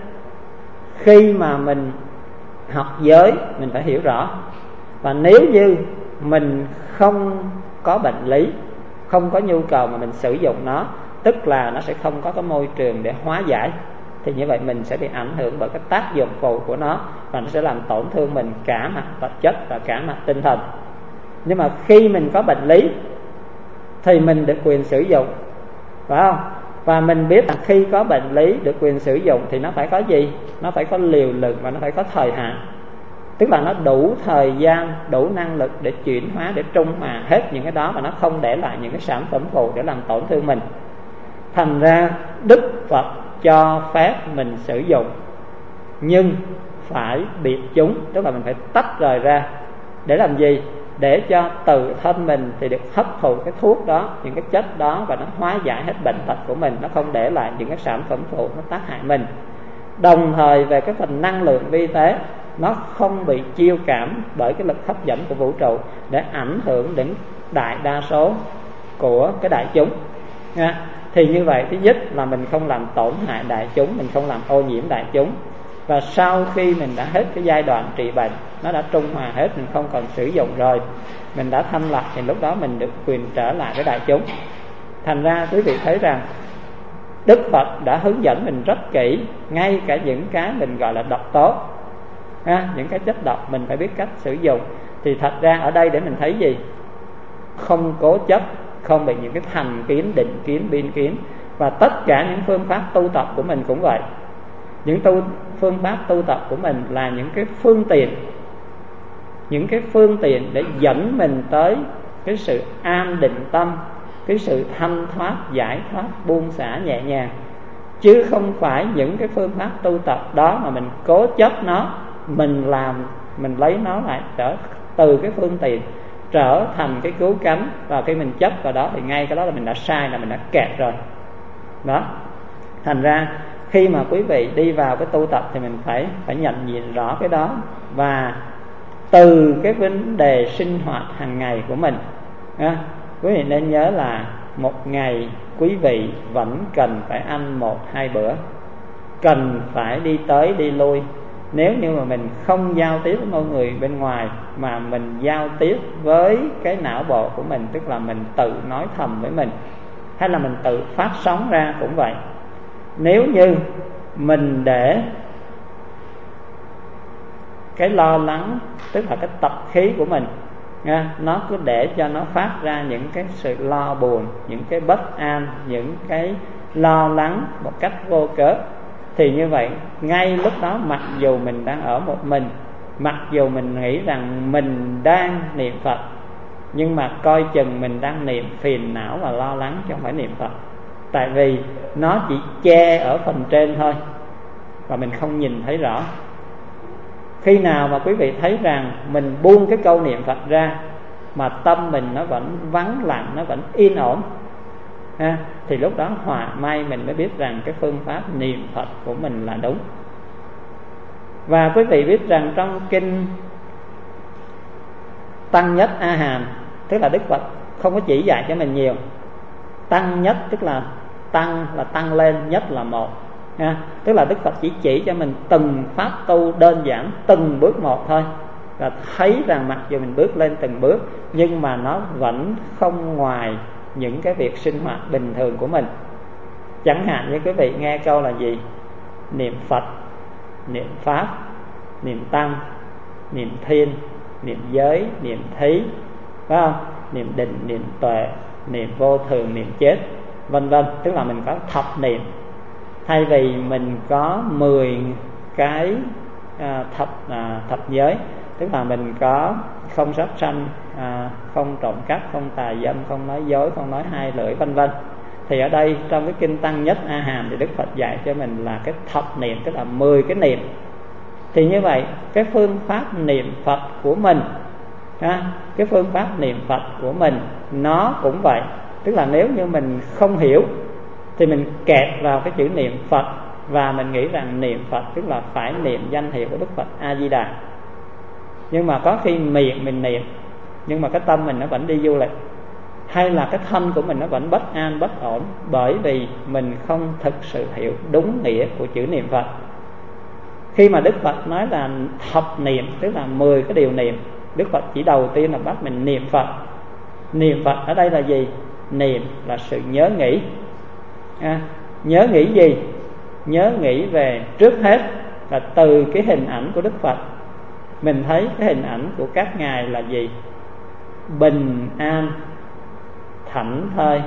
Khi mà mình học giới mình phải hiểu rõ, và nếu như mình không có bệnh lý, không có nhu cầu mà mình sử dụng nó, tức là nó sẽ không có cái môi trường để hóa giải, thì như vậy mình sẽ bị ảnh hưởng bởi cái tác dụng phụ của nó, và nó sẽ làm tổn thương mình cả mặt vật chất và cả mặt tinh thần. Nhưng mà khi mình có bệnh lý thì mình được quyền sử dụng, phải không? Và mình biết là khi có bệnh lý được quyền sử dụng thì nó phải có gì? Nó phải có liều lượng và nó phải có thời hạn, tức là nó đủ thời gian, đủ năng lực để chuyển hóa, để trung hòa hết những cái đó, và nó không để lại những cái sản phẩm phụ để làm tổn thương mình. Thành ra Đức Phật cho phép mình sử dụng, nhưng phải biệt chúng, tức là mình phải tách rời ra. Để làm gì? Để cho tự thân mình thì được hấp thụ cái thuốc đó, những cái chất đó, và nó hóa giải hết bệnh tật của mình, nó không để lại những cái sản phẩm phụ nó tác hại mình. Đồng thời về cái phần năng lượng vi tế, nó không bị chiêu cảm bởi cái lực hấp dẫn của vũ trụ để ảnh hưởng đến đại đa số của cái đại chúng nha. Thì như vậy, thứ nhất là mình không làm tổn hại đại chúng, mình không làm ô nhiễm đại chúng. Và sau khi mình đã hết cái giai đoạn trị bệnh, nó đã trung hòa hết, mình không còn sử dụng rồi, mình đã thanh lọc, thì lúc đó mình được quyền trở lại với đại chúng. Thành ra quý vị thấy rằng Đức Phật đã hướng dẫn mình rất kỹ, ngay cả những cái mình gọi là độc tố ha, những cái chất độc mình phải biết cách sử dụng. Thì thật ra ở đây để mình thấy gì? Không cố chấp, không bị những cái thành kiến, định kiến, biên kiến. Và tất cả những phương pháp tu tập của mình cũng vậy. Những tu, phương pháp tu tập của mình là những cái phương tiện, những cái phương tiện để dẫn mình tới cái sự an định tâm, cái sự thanh thoát, giải thoát, buông xả nhẹ nhàng. Chứ không phải những cái phương pháp tu tập đó mà mình cố chấp nó, mình làm, mình lấy nó lại trở từ cái phương tiện trở thành cái cứu cánh, và khi mình chấp vào đó thì ngay cái đó là mình đã sai, là mình đã kẹt rồi đó. Thành ra khi mà quý vị đi vào cái tu tập thì mình phải phải nhận diện rõ cái đó, và từ cái vấn đề sinh hoạt hàng ngày của mình à, quý vị nên nhớ là một ngày quý vị vẫn cần phải ăn một hai bữa, cần phải đi tới đi lui. Nếu như mà mình không giao tiếp với mọi người bên ngoài, mà mình giao tiếp với cái não bộ của mình, tức là mình tự nói thầm với mình, hay là mình tự phát sóng ra cũng vậy. Nếu như mình để cái lo lắng, tức là cái tập khí của mình nha, nó cứ để cho nó phát ra những cái sự lo buồn, những cái bất an, những cái lo lắng một cách vô cớ, thì như vậy ngay lúc đó, mặc dù mình đang ở một mình, mặc dù mình nghĩ rằng mình đang niệm Phật, nhưng mà coi chừng mình đang niệm phiền não và lo lắng chứ không phải niệm Phật. Tại vì nó chỉ che ở phần trên thôi và mình không nhìn thấy rõ. Khi nào mà quý vị thấy rằng mình buông cái câu niệm Phật ra mà tâm mình nó vẫn vắng lặng, nó vẫn yên ổn ha, thì lúc đó hòa may mình mới biết rằng cái phương pháp niệm Phật của mình là đúng. Và quý vị biết rằng trong kinh Tăng Nhất A Hàm, tức là Đức Phật không có chỉ dạy cho mình nhiều. Tăng Nhất tức là tăng là tăng lên, nhất là một ha. Tức là Đức Phật chỉ chỉ cho mình từng pháp tu đơn giản, từng bước một thôi, và thấy rằng mặc dù mình bước lên từng bước nhưng mà nó vẫn không ngoài những cái việc sinh hoạt bình thường của mình. Chẳng hạn như quý vị nghe câu là gì? Niệm Phật, niệm Pháp, niệm Tăng, niệm Thiên, niệm Giới, niệm Thí, phải không? Niệm Định, niệm Tuệ, niệm Vô Thường, niệm Chết, vân vân. Tức là mình có thập niệm. Thay vì mình có mười cái à, thập à, thập giới, tức là mình có không sát sanh, à, không trộm cắp, không tà dâm, không nói dối, không nói hai lưỡi, vân vân. Thì ở đây trong cái kinh Tăng Nhất A Hàm thì Đức Phật dạy cho mình là cái thập niệm, tức là mười cái niệm. Thì như vậy cái phương pháp niệm Phật của mình ha, cái phương pháp niệm Phật của mình nó cũng vậy. Tức là nếu như mình không hiểu thì mình kẹt vào cái chữ niệm Phật và mình nghĩ rằng niệm Phật tức là phải niệm danh hiệu của Đức Phật A Di Đà. Nhưng mà có khi miệng mình niệm nhưng mà cái tâm mình nó vẫn đi du lịch, hay là cái thân của mình nó vẫn bất an, bất ổn, bởi vì mình không thực sự hiểu đúng nghĩa của chữ niệm Phật. Khi mà Đức Phật nói là thập niệm, tức là mười cái điều niệm, Đức Phật chỉ đầu tiên là bắt mình niệm Phật. Niệm Phật ở đây là gì? Niệm là sự nhớ nghĩ. À, nhớ nghĩ gì? Nhớ nghĩ về, trước hết là từ cái hình ảnh của Đức Phật. Mình thấy cái hình ảnh của các ngài là gì? Bình an, thảnh thơi,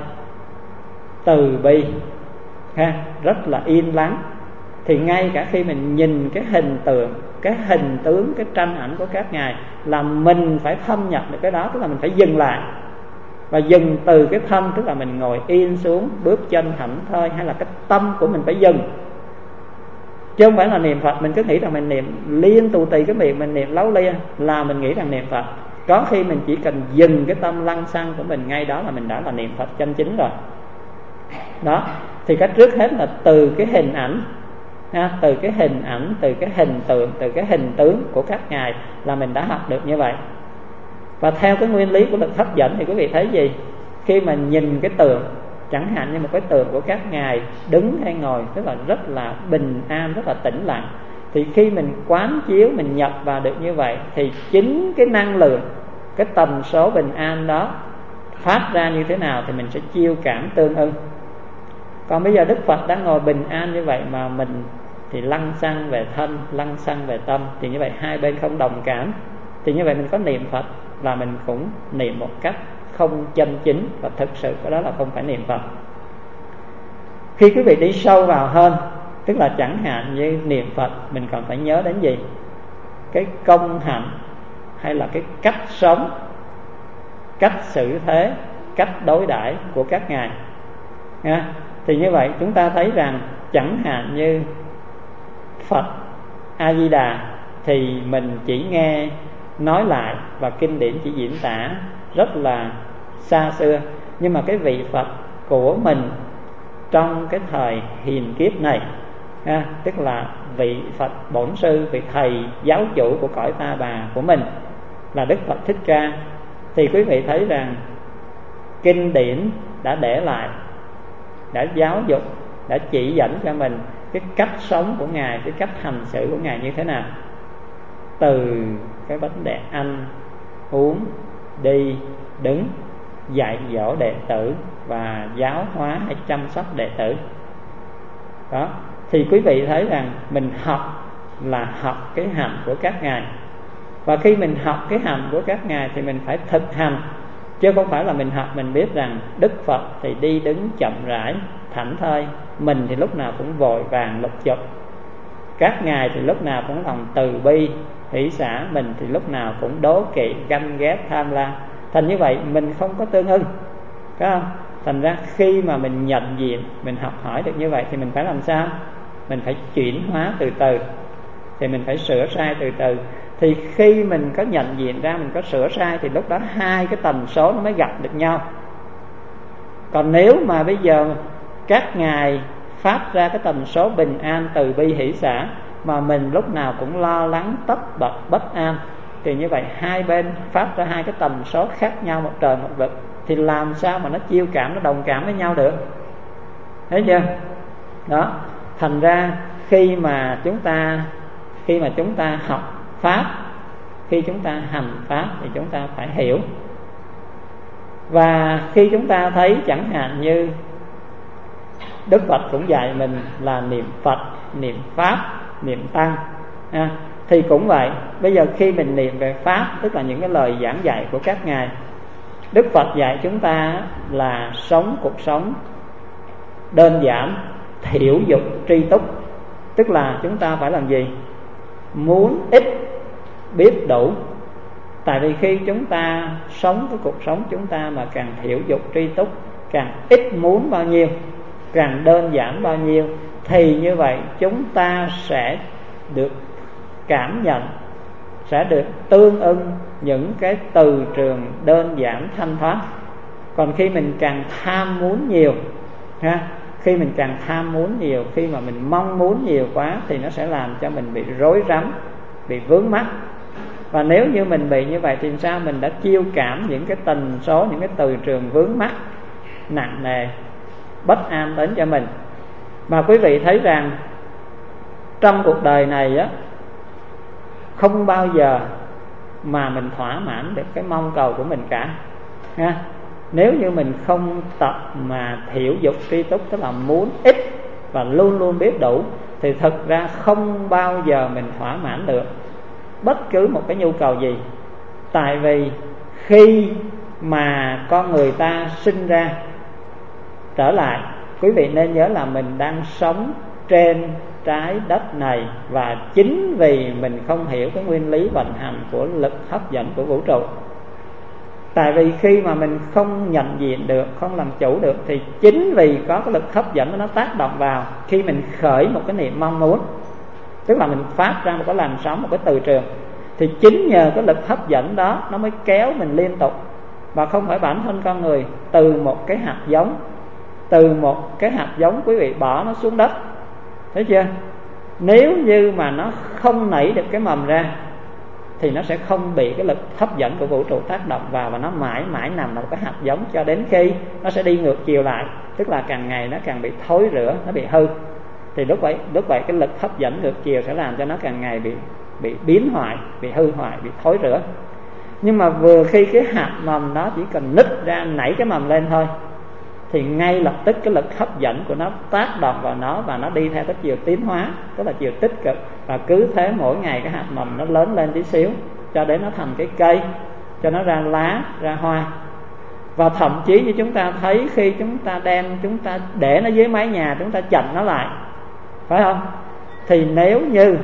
từ bi ha, rất là yên lắng. Thì ngay cả khi mình nhìn cái hình tượng, cái hình tướng, cái tranh ảnh của các ngài là mình phải thâm nhập được cái đó, tức là mình phải dừng lại. Và dừng từ cái thân, tức là mình ngồi yên xuống, bước chân thảnh thơi, hay là cái tâm của mình phải dừng. Chứ không phải là niệm Phật mình cứ nghĩ rằng mình niệm liên tù tì cái miệng mình niệm lấu lia là mình nghĩ rằng niệm Phật. Có khi mình chỉ cần dừng cái tâm lăng xăng của mình, ngay đó là mình đã là niệm Phật chân chính rồi. Đó, thì cái trước hết là từ cái hình ảnh ha, từ cái hình ảnh, từ cái hình tượng, từ cái hình tướng của các ngài là mình đã học được như vậy. Và theo cái nguyên lý của lực hấp dẫn thì quý vị thấy gì? Khi mà nhìn cái tượng, chẳng hạn như một cái tượng của các ngài đứng hay ngồi, tức là rất là bình an, rất là tĩnh lặng, thì khi mình quán chiếu, mình nhập vào được như vậy, thì chính cái năng lượng, cái tần số bình an đó phát ra như thế nào thì mình sẽ chiêu cảm tương ưng. Còn bây giờ Đức Phật đang ngồi bình an như vậy mà mình thì lăng xăng về thân, lăng xăng về tâm, thì như vậy hai bên không đồng cảm. Thì như vậy mình có niệm Phật là mình cũng niệm một cách không chân chính, và thực sự cái đó là không phải niệm Phật. Khi quý vị đi sâu vào hơn, tức là chẳng hạn như niệm Phật mình còn phải nhớ đến gì? Cái công hạnh, hay là cái cách sống, cách xử thế, cách đối đãi của các ngài nha. Thì như vậy chúng ta thấy rằng chẳng hạn như Phật A Di Đà thì mình chỉ nghe nói lại và kinh điển chỉ diễn tả rất là xa xưa. Nhưng mà cái vị Phật của mình trong cái thời hiền kiếp này ha, tức là vị Phật bổn sư, vị thầy giáo chủ của cõi Ta Bà của mình là Đức Phật Thích Ca, thì quý vị thấy rằng kinh điển đã để lại, đã giáo dục, đã chỉ dẫn cho mình cái cách sống của ngài, cái cách hành xử của ngài như thế nào. Từ cái vấn đề ăn, uống, đi, đứng, dạy dỗ đệ tử và giáo hóa hay chăm sóc đệ tử. Đó, thì quý vị thấy rằng mình học là học cái hạnh của các ngài. Và khi mình học cái hạnh của các ngài thì mình phải thực hành, chứ không phải là mình học mình biết rằng Đức Phật thì đi đứng chậm rãi, thảnh thơi, mình thì lúc nào cũng vội vàng lục chụp. Các ngài thì lúc nào cũng lòng từ bi hỷ xả, mình thì lúc nào cũng đố kỵ, ganh ghét, tham lam. Thành như vậy mình không có tương ưng, phải không? Thành ra khi mà mình nhận diện, mình học hỏi được như vậy thì mình phải làm sao? Mình phải chuyển hóa từ từ, thì mình phải sửa sai từ từ. Thì khi mình có nhận diện ra, mình có sửa sai, thì lúc đó hai cái tần số nó mới gặp được nhau. Còn nếu mà bây giờ các ngài phát ra cái tần số bình an, từ bi, hỷ xả, mà mình lúc nào cũng lo lắng, tất bật, bất an, thì như vậy hai bên phát ra hai cái tần số khác nhau, một trời một vực, thì làm sao mà nó chiêu cảm, nó đồng cảm với nhau được? Thấy chưa? Đó, thành ra khi mà chúng ta khi mà chúng ta học pháp, khi chúng ta hành pháp, thì chúng ta phải hiểu. Và khi chúng ta thấy chẳng hạn như Đức Phật cũng dạy mình là niệm Phật, niệm Pháp, niệm Tăng, à, thì cũng vậy. Bây giờ khi mình niệm về Pháp, tức là những cái lời giảng dạy của các ngài, Đức Phật dạy chúng ta là sống cuộc sống đơn giản, thiểu dục tri túc. Tức là chúng ta phải làm gì? Muốn ít, biết đủ. Tại vì khi chúng ta sống cái cuộc sống chúng ta mà càng thiểu dục tri túc, càng ít muốn bao nhiêu, càng đơn giản bao nhiêu, thì như vậy chúng ta sẽ được cảm nhận, sẽ được tương ưng những cái từ trường đơn giản thanh thoát. Còn khi mình càng tham muốn nhiều ha, khi mình càng tham muốn nhiều, khi mà mình mong muốn nhiều quá, thì nó sẽ làm cho mình bị rối rắm, bị vướng mắc. Và nếu như mình bị như vậy thì sao? Mình đã chiêu cảm những cái tần số, những cái từ trường vướng mắc nặng nề, bất an đến cho mình. Mà quý vị thấy rằng trong cuộc đời này á, không bao giờ mà mình thỏa mãn được cái mong cầu của mình cả ha. Nếu như mình không tập mà thiểu dục tri túc, tức là muốn ít và luôn luôn biết đủ, thì thực ra không bao giờ mình thỏa mãn được bất cứ một cái nhu cầu gì. Tại vì khi mà con người ta sinh ra, trở lại, quý vị nên nhớ là mình đang sống trên trái đất này, và chính vì mình không hiểu cái nguyên lý vận hành của lực hấp dẫn của vũ trụ. Tại vì khi mà mình không nhận diện được, không làm chủ được, thì chính vì có cái lực hấp dẫn nó tác động vào, khi mình khởi một cái niệm mong muốn, tức là mình phát ra một cái làn sóng, một cái từ trường, thì chính nhờ cái lực hấp dẫn đó nó mới kéo mình liên tục. Và không phải bản thân con người, từ một cái hạt giống, từ một cái hạt giống quý vị bỏ nó xuống đất, thấy chưa? Nếu như mà nó không nảy được cái mầm ra, thì nó sẽ không bị cái lực hấp dẫn của vũ trụ tác động vào, và nó mãi mãi nằm một cái hạt giống cho đến khi nó sẽ đi ngược chiều lại, tức là càng ngày nó càng bị thối rữa, nó bị hư. Thì lúc vậy, lúc vậy cái lực hấp dẫn ngược chiều sẽ làm cho nó càng ngày bị bị biến hoại, bị hư hoại, bị thối rữa. Nhưng mà vừa khi cái hạt mầm nó chỉ cần nứt ra, nảy cái mầm lên thôi, thì ngay lập tức cái lực hấp dẫn của nó tác động vào nó, và nó đi theo cái chiều tiến hóa, tức là chiều tích cực. Và cứ thế mỗi ngày cái hạt mầm nó lớn lên tí xíu, cho đến nó thành cái cây, cho nó ra lá, ra hoa. Và thậm chí như chúng ta thấy, khi chúng ta đem, chúng ta để nó dưới mái nhà, chúng ta chặn nó lại, phải không? Thì nếu như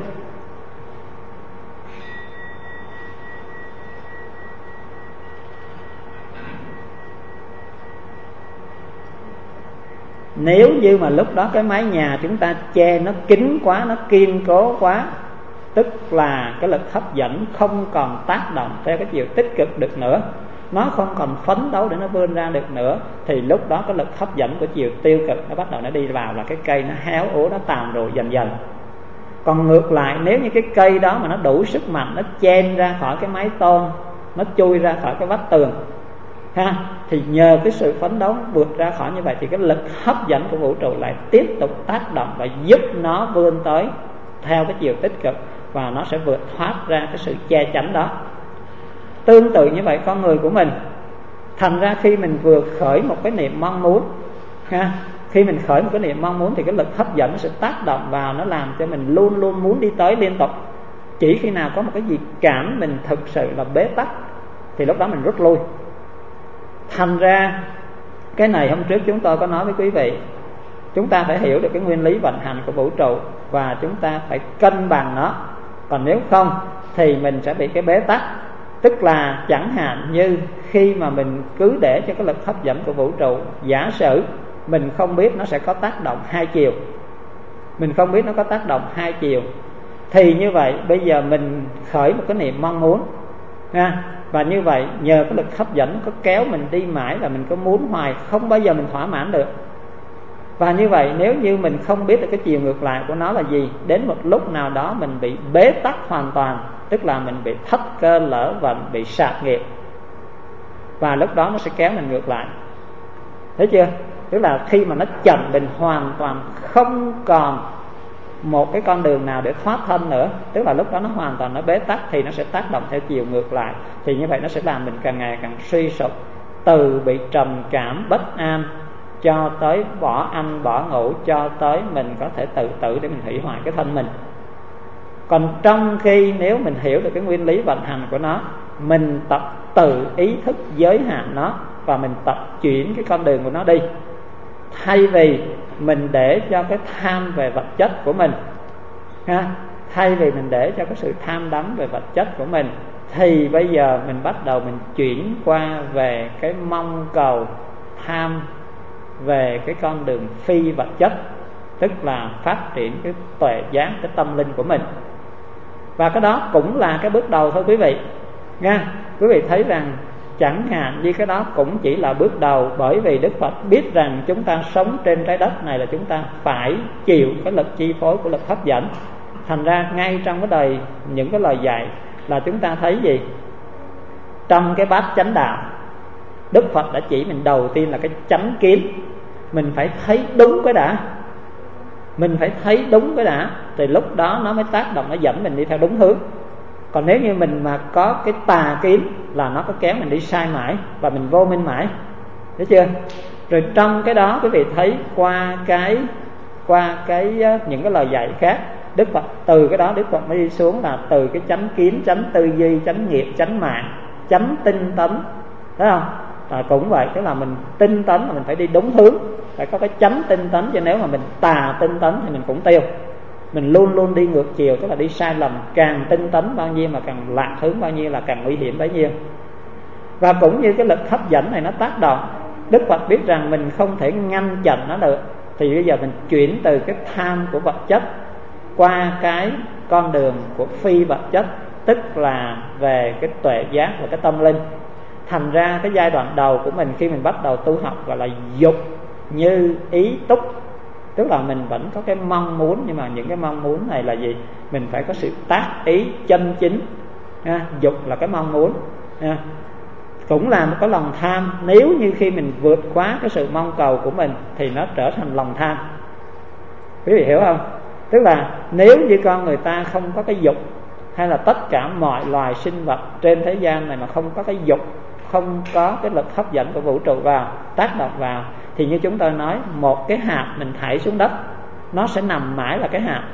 Nếu như mà lúc đó cái mái nhà chúng ta che nó kín quá, nó kiên cố quá, tức là cái lực hấp dẫn không còn tác động theo cái chiều tích cực được nữa, nó không còn phấn đấu để nó vươn ra được nữa, thì lúc đó cái lực hấp dẫn của chiều tiêu cực nó bắt đầu nó đi vào, là cái cây nó héo úa, nó tàn rụi dần dần. Còn ngược lại, nếu như cái cây đó mà nó đủ sức mạnh, nó chen ra khỏi cái mái tôn, nó chui ra khỏi cái vách tường ha, thì nhờ cái sự phấn đấu vượt ra khỏi như vậy, thì cái lực hấp dẫn của vũ trụ lại tiếp tục tác động và giúp nó vươn tới theo cái chiều tích cực, và nó sẽ vượt thoát ra cái sự che chắn đó. Tương tự như vậy con người của mình, thành ra khi mình vừa khởi một cái niệm mong muốn ha, khi mình khởi một cái niệm mong muốn, thì cái lực hấp dẫn nó sẽ tác động vào, nó làm cho mình luôn luôn muốn đi tới liên tục. Chỉ khi nào có một cái gì cảm mình thực sự là bế tắc, thì lúc đó mình rút lui. Thành ra cái này hôm trước chúng tôi có nói với quý vị, chúng ta phải hiểu được cái nguyên lý vận hành của vũ trụ, và chúng ta phải cân bằng nó. Còn nếu không thì mình sẽ bị cái bế tắc, Tức là chẳng hạn như khi mà mình cứ để cho cái lực hấp dẫn của vũ trụ, giả sử mình không biết nó sẽ có tác động hai chiều, mình không biết nó có tác động hai chiều, thì như vậy bây giờ mình khởi một cái niệm mong muốn ha, và như vậy nhờ cái lực hấp dẫn nó có kéo mình đi mãi, là mình có muốn hoài, không bao giờ mình thỏa mãn được. Và như vậy nếu như mình không biết được cái chiều ngược lại của nó là gì, đến một lúc nào đó mình bị bế tắc hoàn toàn, tức là mình bị thất cơ lỡ vận, bị sạt nghiệp, và lúc đó nó sẽ kéo mình ngược lại. Thấy chưa? Tức là khi mà nó chậm mình hoàn toàn không còn một cái con đường nào để thoát thân nữa, tức là lúc đó nó hoàn toàn nó bế tắc, thì nó sẽ tác động theo chiều ngược lại. Thì như vậy nó sẽ làm mình càng ngày càng suy sụp, từ bị trầm cảm bất an cho tới bỏ ăn bỏ ngủ, cho tới mình có thể tự tử để mình hủy hoại cái thân mình. Còn trong khi nếu mình hiểu được cái nguyên lý vận hành của nó, mình tập tự ý thức giới hạn nó, và mình tập chuyển cái con đường của nó đi, thay vì mình để cho cái tham về vật chất của mình ha, thay vì mình để cho cái sự tham đắm về vật chất của mình, thì bây giờ mình bắt đầu mình chuyển qua về cái mong cầu tham về cái con đường phi vật chất, tức là phát triển cái tuệ giác, cái tâm linh của mình. Và cái đó cũng là cái bước đầu thôi quý vị nha. Quý vị thấy rằng chẳng hạn như cái đó cũng chỉ là bước đầu, bởi vì Đức Phật biết rằng chúng ta sống trên trái đất này là chúng ta phải chịu cái lực chi phối của lực hấp dẫn. Thành ra ngay trong cái đời những cái lời dạy là chúng ta thấy gì? Trong cái bát chánh đạo, Đức Phật đã chỉ mình đầu tiên là cái chánh kiến. Mình phải thấy đúng cái đã, mình phải thấy đúng cái đã, thì lúc đó nó mới tác động, nó dẫn mình đi theo đúng hướng. Còn nếu như mình mà có cái tà kiến là nó có kéo mình đi sai mãi, và mình vô minh mãi. Thấy chưa? Rồi trong cái đó quý vị thấy qua cái qua cái những cái lời dạy khác, Đức Phật từ cái đó Đức Phật mới đi xuống là từ cái chánh kiến, chánh tư duy, chánh nghiệp, chánh mạng, chánh tinh tấn. Thấy không? À, cũng vậy, tức là mình tinh tấn là mình phải đi đúng hướng, phải có cái chánh tinh tấn, chứ nếu mà mình tà tinh tấn thì mình cũng tiêu. Mình luôn luôn đi ngược chiều, tức là đi sai lầm, càng tinh tấn bao nhiêu mà càng lạc hướng bao nhiêu là càng nguy hiểm bấy nhiêu. Và cũng như cái lực hấp dẫn này nó tác động, Đức Phật biết rằng mình không thể ngăn chặn nó được, thì bây giờ mình chuyển từ cái tham của vật chất qua cái con đường của phi vật chất, tức là về cái tuệ giác và cái tâm linh. Thành ra cái giai đoạn đầu của mình khi mình bắt đầu tu học gọi là dục như ý túc, tức là mình vẫn có cái mong muốn, nhưng mà những cái mong muốn này là gì? Mình phải có sự tác ý chân chính ha. Dục là cái mong muốn ha. Cũng là một cái lòng tham. Nếu như khi mình vượt quá cái sự mong cầu của mình thì nó trở thành lòng tham. Quý vị hiểu không? Tức là nếu như con người ta không có cái dục, hay là tất cả mọi loài sinh vật trên thế gian này mà không có cái dục, không có cái lực hấp dẫn của vũ trụ vào, tác động vào, thì như chúng tôi nói, một cái hạt mình thảy xuống đất, nó sẽ nằm mãi là cái hạt.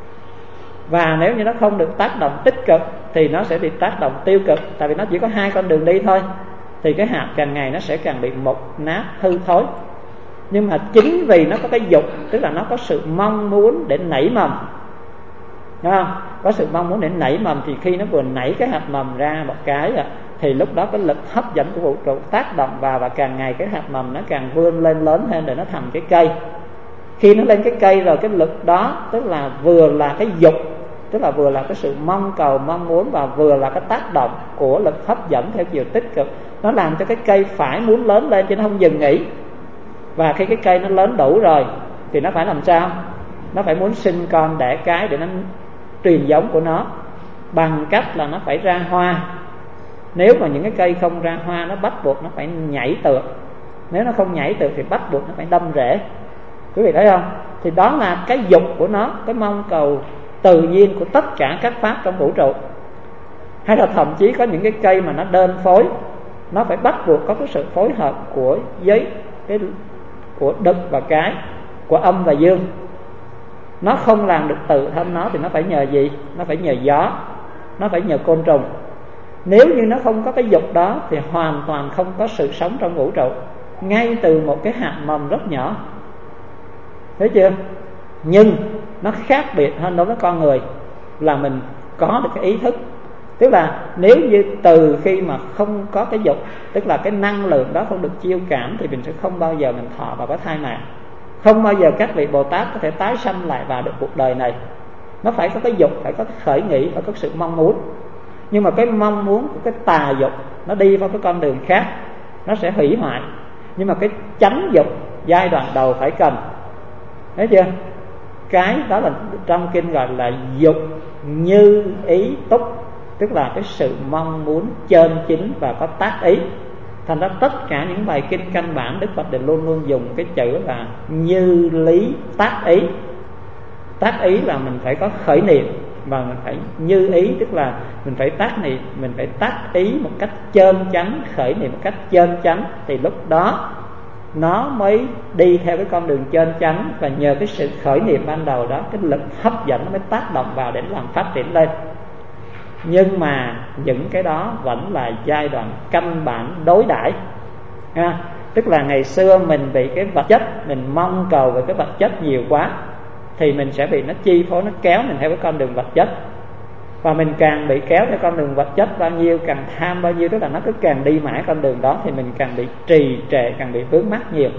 Và nếu như nó không được tác động tích cực thì nó sẽ bị tác động tiêu cực, tại vì nó chỉ có hai con đường đi thôi. Thì cái hạt càng ngày nó sẽ càng bị mục nát hư thối. Nhưng mà chính vì nó có cái dục, tức là nó có sự mong muốn để nảy mầm, đúng không? Có sự mong muốn để nảy mầm, thì khi nó vừa nảy cái hạt mầm ra một cái, thì lúc đó cái lực hấp dẫn của vũ trụ tác động vào, và càng ngày cái hạt mầm nó càng vươn lên lớn hơn để nó thành cái cây. Khi nó lên cái cây rồi, cái lực đó tức là vừa là cái dục, tức là vừa là cái sự mong cầu, mong muốn, và vừa là cái tác động của lực hấp dẫn theo chiều tích cực. Nó làm cho cái cây phải muốn lớn lên chứ nó không dừng nghỉ. Và khi cái cây nó lớn đủ rồi thì nó phải làm sao? Nó phải muốn sinh con đẻ cái để nó truyền giống của nó, bằng cách là nó phải ra hoa. Nếu mà những cái cây không ra hoa, nó bắt buộc nó phải nhảy tược. Nếu nó không nhảy tược thì bắt buộc nó phải đâm rễ. Quý vị thấy không? Thì đó là cái dục của nó, cái mong cầu tự nhiên của tất cả các pháp trong vũ trụ. Hay là thậm chí có những cái cây mà nó đơn phối, nó phải bắt buộc có cái sự phối hợp của giới, cái, của đực và cái, của âm và dương. Nó không làm được tự thân nó thì nó phải nhờ gì? Nó phải nhờ gió, nó phải nhờ côn trùng. Nếu như nó không có cái dục đó thì hoàn toàn không có sự sống trong vũ trụ, ngay từ một cái hạt mầm rất nhỏ. Thấy chưa? Nhưng nó khác biệt hơn đối với con người là mình có được cái ý thức, Tức là nếu như từ khi mà không có cái dục, tức là cái năng lượng đó không được chiêu cảm, thì mình sẽ không bao giờ mình thọ vào cái thai mạng. Không bao giờ các vị Bồ Tát có thể tái sanh lại vào được cuộc đời này. Nó phải có cái dục, phải có cái khởi nghĩ, phải có sự mong muốn. Nhưng mà cái mong muốn của cái tà dục nó đi vào cái con đường khác, nó sẽ hủy hoại. Nhưng mà cái chánh dục giai đoạn đầu phải cần. Thấy chưa? Cái đó là trong kinh gọi là dục như ý túc, tức là cái sự mong muốn chân chính và có tác ý. Thành ra tất cả những bài kinh căn bản Đức Phật đều luôn luôn dùng cái chữ là như lý tác ý. Tác ý là mình phải có khởi niệm, và mình phải như ý, tức là mình phải tác niệm, mình phải tác ý một cách chân chánh, khởi niệm một cách chân chánh, thì lúc đó nó mới đi theo cái con đường chân chánh. Và nhờ cái sự khởi niệm ban đầu đó, cái lực hấp dẫn nó mới tác động vào để làm phát triển lên. Nhưng mà những cái đó vẫn là giai đoạn căn bản đối đãi, à, tức là ngày xưa mình bị cái vật chất, mình mong cầu về cái vật chất nhiều quá, thì mình sẽ bị nó chi phối, nó kéo mình theo cái con đường vật chất. Và mình càng bị kéo theo con đường vật chất bao nhiêu, càng tham bao nhiêu, tức là nó cứ càng đi mãi con đường đó, thì mình càng bị trì trệ, càng bị vướng mắc nhiều.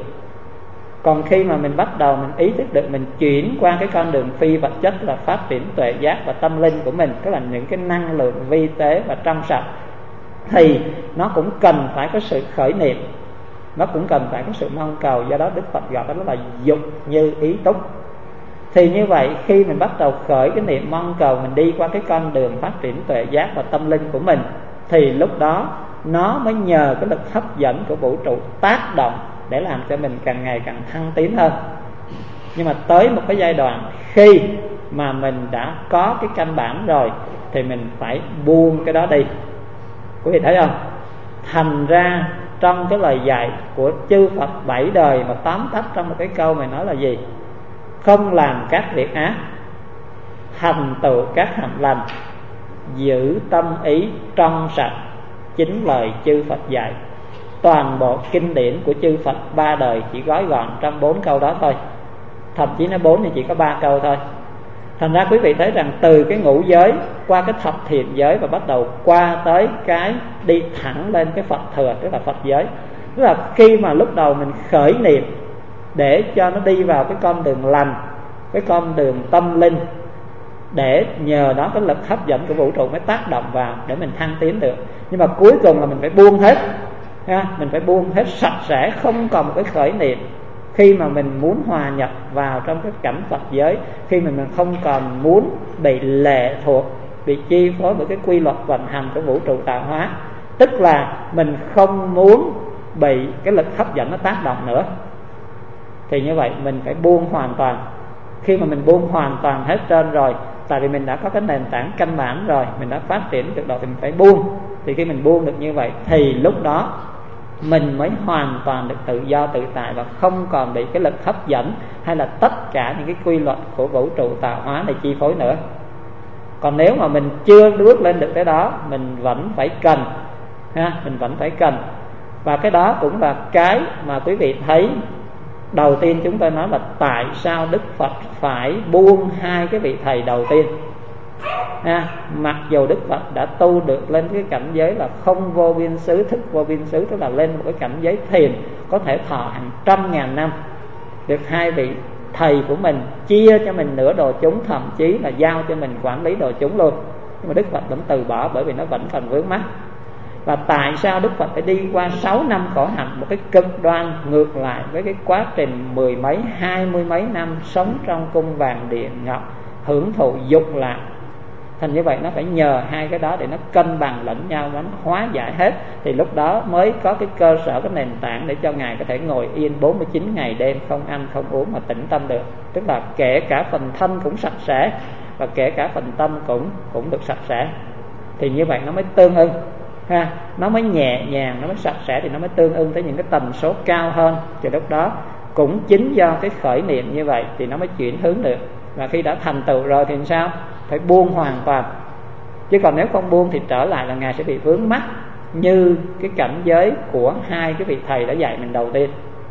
Còn khi mà mình bắt đầu mình ý thức được, mình chuyển qua cái con đường phi vật chất là phát triển tuệ giác và tâm linh của mình, tức là những cái năng lượng vi tế và trong sạch, thì nó cũng cần phải có sự khởi niệm, nó cũng cần phải có sự mong cầu. Do đó Đức Phật gọi đó là dục như ý túc. Thì như vậy khi mình bắt đầu khởi cái niệm mong cầu, mình đi qua cái con đường phát triển tuệ giác và tâm linh của mình, thì lúc đó nó mới nhờ cái lực hấp dẫn của vũ trụ tác động để làm cho mình càng ngày càng thăng tiến hơn. Nhưng mà tới một cái giai đoạn khi mà mình đã có cái căn bản rồi, thì mình phải buông cái đó đi. Quý vị thấy không? Thành ra trong cái lời dạy của chư Phật bảy đời mà tóm tắt trong một cái câu mà nói là gì? Không làm các việc ác, thành tựu các hạnh lành, giữ tâm ý trong sạch, chính lời chư Phật dạy. Toàn bộ kinh điển của chư Phật ba đời chỉ gói gọn trong bốn câu đó thôi. Thậm chí nói bốn thì chỉ có ba câu thôi. Thành ra quý vị thấy rằng từ cái ngũ giới qua cái thập thiện giới, và bắt đầu qua tới cái đi thẳng lên cái Phật thừa, tức là Phật giới. Tức là khi mà lúc đầu mình khởi niệm để cho nó đi vào cái con đường lành, cái con đường tâm linh, để nhờ đó cái lực hấp dẫn của vũ trụ mới tác động vào để mình thăng tiến được. Nhưng mà cuối cùng là mình phải buông hết, ha? Mình phải buông hết sạch sẽ, không còn một cái khởi niệm. Khi mà mình muốn hòa nhập vào trong cái cảnh Phật giới, khi mà mình không còn muốn bị lệ thuộc, bị chi phối bởi cái quy luật vận hành của vũ trụ tạo hóa, tức là mình không muốn bị cái lực hấp dẫn nó tác động nữa, thì như vậy mình phải buông hoàn toàn. Khi mà mình buông hoàn toàn hết trơn rồi, tại vì mình đã có cái nền tảng căn bản rồi, mình đã phát triển được rồi, thì mình phải buông. Thì khi mình buông được như vậy, thì lúc đó mình mới hoàn toàn được tự do tự tại, và không còn bị cái lực hấp dẫn hay là tất cả những cái quy luật của vũ trụ tạo hóa này chi phối nữa. Còn nếu mà mình chưa bước lên được cái đó, mình vẫn phải cần, ha, mình vẫn phải cần. Và cái đó cũng là cái mà quý vị thấy đầu tiên chúng tôi nói là tại sao Đức Phật phải buông hai cái vị thầy đầu tiên. À, mặc dù Đức Phật đã tu được lên cái cảnh giới là không vô biên xứ, thức vô biên xứ, tức là lên một cái cảnh giới thiền có thể thọ hàng trăm ngàn năm, được hai vị thầy của mình chia cho mình nửa đồ chúng, thậm chí là giao cho mình quản lý đồ chúng luôn, nhưng mà Đức Phật vẫn từ bỏ, bởi vì nó vẫn còn vướng mắc. Và tại sao Đức Phật phải đi qua sáu năm khổ hạnh, một cái cực đoan ngược lại với cái quá trình mười mấy, hai mươi mấy năm sống trong cung vàng điện ngọc, hưởng thụ dục lạc. Thành như vậy nó phải nhờ hai cái đó để nó cân bằng lẫn nhau, nó hóa giải hết, thì lúc đó mới có cái cơ sở, cái nền tảng để cho Ngài có thể ngồi yên bốn mươi chín ngày đêm không ăn không uống mà tĩnh tâm được. Tức là kể cả phần thân cũng sạch sẽ, và kể cả phần tâm cũng cũng được sạch sẽ. Thì như vậy nó mới tương ưng, ha, nó mới nhẹ nhàng, nó mới sạch sẽ, thì nó mới tương ưng tới những cái tần số cao hơn. Thì lúc đó cũng chính do cái khởi niệm như vậy thì nó mới chuyển hướng được. Và khi đã thành tựu rồi thì sao? Phải buông hoàn toàn. Chứ còn nếu không buông thì trở lại là Ngài sẽ bị vướng mắc như cái cảnh giới của hai cái vị thầy đã dạy mình đầu tiên.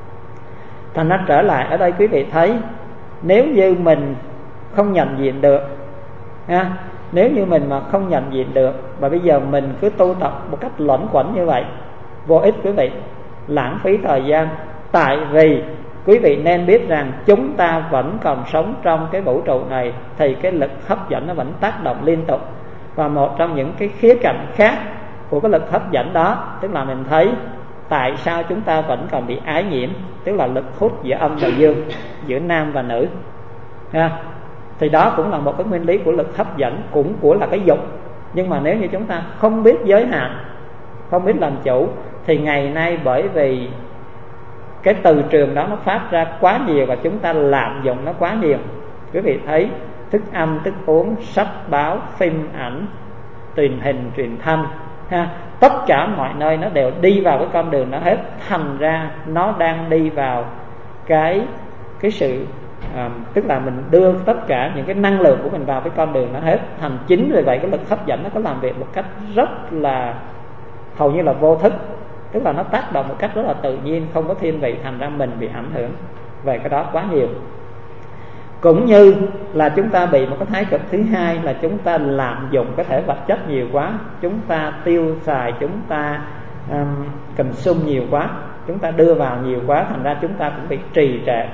Thành ra trở lại ở đây quý vị thấy, nếu như mình không nhận diện được, ha, nếu như mình mà không nhận diện được, và bây giờ mình cứ tu tập một cách luẩn quẩn như vậy, vô ích quý vị, lãng phí thời gian. Tại vì quý vị nên biết rằng chúng ta vẫn còn sống trong cái vũ trụ này, thì cái lực hấp dẫn nó vẫn tác động liên tục. Và một trong những cái khía cạnh khác của cái lực hấp dẫn đó, tức là mình thấy tại sao chúng ta vẫn còn bị ái nhiễm, tức là lực hút giữa âm và dương, giữa nam và nữ ha. Thì đó cũng là một cái nguyên lý của lực hấp dẫn, cũng của là cái dục. Nhưng mà nếu như chúng ta không biết giới hạn, không biết làm chủ, thì ngày nay bởi vì cái từ trường đó nó phát ra quá nhiều và chúng ta lạm dụng nó quá nhiều. Quý vị thấy thức ăn, thức uống, sách báo, phim ảnh, truyền hình, truyền thanh ha, tất cả mọi nơi nó đều đi vào cái con đường đó hết. Thành ra nó đang đi vào cái cái sự à, tức là mình đưa tất cả những cái năng lượng của mình vào cái con đường đó hết. Thành chính vì vậy cái lực hấp dẫn nó có làm việc một cách rất là hầu như là vô thức, tức là nó tác động một cách rất là tự nhiên, không có thiên vị. Thành ra mình bị ảnh hưởng về cái đó quá nhiều. Cũng như là chúng ta bị một cái thái cực thứ hai là chúng ta lạm dụng cái thể vật chất nhiều quá, chúng ta tiêu xài, chúng ta um, consume nhiều quá, chúng ta đưa vào nhiều quá, thành ra chúng ta cũng bị trì trệ.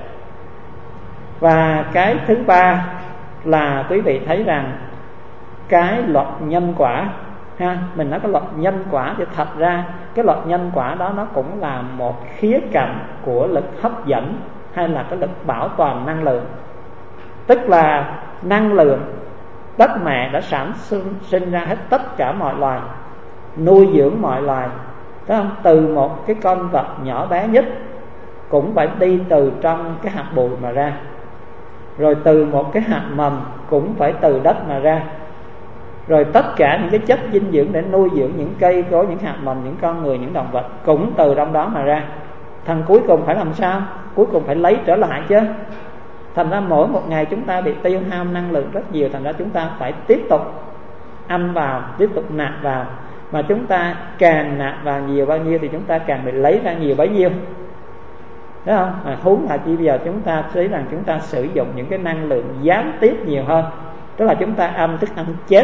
Và cái thứ ba là quý vị thấy rằng cái luật nhân quả ha, mình nói cái luật nhân quả thì thật ra cái luật nhân quả đó nó cũng là một khía cạnh của lực hấp dẫn hay là cái lực bảo toàn năng lượng. Tức là năng lượng đất mẹ đã sản sinh, sinh ra hết tất cả mọi loài, nuôi dưỡng mọi loài, thấy không? Từ một cái con vật nhỏ bé nhất cũng phải đi từ trong cái hạt bụi mà ra, rồi từ một cái hạt mầm cũng phải từ đất mà ra, rồi tất cả những cái chất dinh dưỡng để nuôi dưỡng những cây cối, những hạt mầm, những con người, những động vật cũng từ trong đó mà ra. Thằng cuối cùng phải làm sao? Cuối cùng phải lấy trở lại chứ. Thành ra mỗi một ngày chúng ta bị tiêu hao năng lượng rất nhiều, thành ra chúng ta phải tiếp tục ăn vào, tiếp tục nạp vào. Mà chúng ta càng nạp vào nhiều bao nhiêu thì chúng ta càng bị lấy ra nhiều bấy nhiêu, thấy không? À, huống là chi bây giờ chúng ta thấy rằng chúng ta sử dụng những cái năng lượng gián tiếp nhiều hơn, tức là chúng ta ăn thức ăn chết,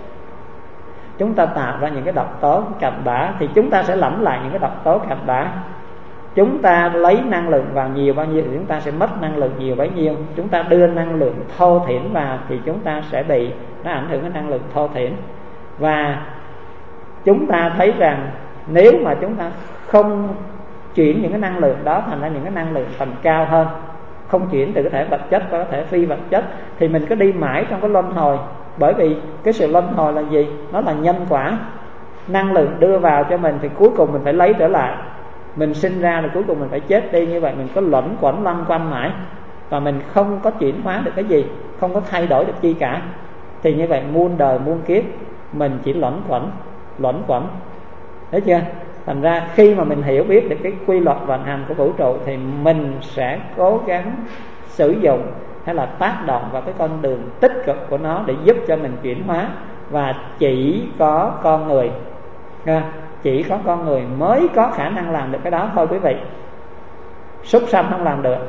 chúng ta tạo ra những cái độc tố cặn bã, thì chúng ta sẽ lẫm lại những cái độc tố cặn bã. Chúng ta lấy năng lượng vào nhiều bao nhiêu thì chúng ta sẽ mất năng lượng nhiều bấy nhiêu. Chúng ta đưa năng lượng thô thiển vào thì chúng ta sẽ bị nó ảnh hưởng đến năng lượng thô thiển. Và chúng ta thấy rằng nếu mà chúng ta không chuyển những cái năng lượng đó thành ra những cái năng lượng tầm cao hơn, không chuyển từ cái thể vật chất qua cái thể phi vật chất, thì mình cứ đi mãi trong cái luân hồi. Bởi vì cái sự luân hồi là gì? Nó là nhân quả. Năng lượng đưa vào cho mình thì cuối cùng mình phải lấy trở lại. Mình sinh ra rồi cuối cùng mình phải chết đi. Như vậy mình có luẩn quẩn lăn quanh mãi, và mình không có chuyển hóa được cái gì, không có thay đổi được chi cả. Thì như vậy muôn đời muôn kiếp mình chỉ luẩn quẩn, luẩn quẩn. Thấy chưa? Thành ra khi mà mình hiểu biết được cái quy luật vận hành của vũ trụ thì mình sẽ cố gắng sử dụng hay là tác động vào cái con đường tích cực của nó để giúp cho mình chuyển hóa. Và chỉ có con người Chỉ có con người mới có khả năng làm được cái đó thôi quý vị. Súc sanh không làm được,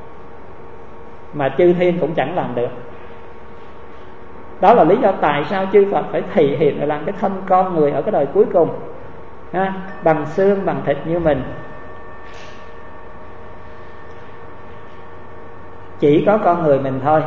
mà chư thiên cũng chẳng làm được. Đó là lý do tại sao chư Phật phải thị hiện để làm cái thân con người ở cái đời cuối cùng ha, bằng xương bằng thịt như mình. Chỉ có con người mình thôi.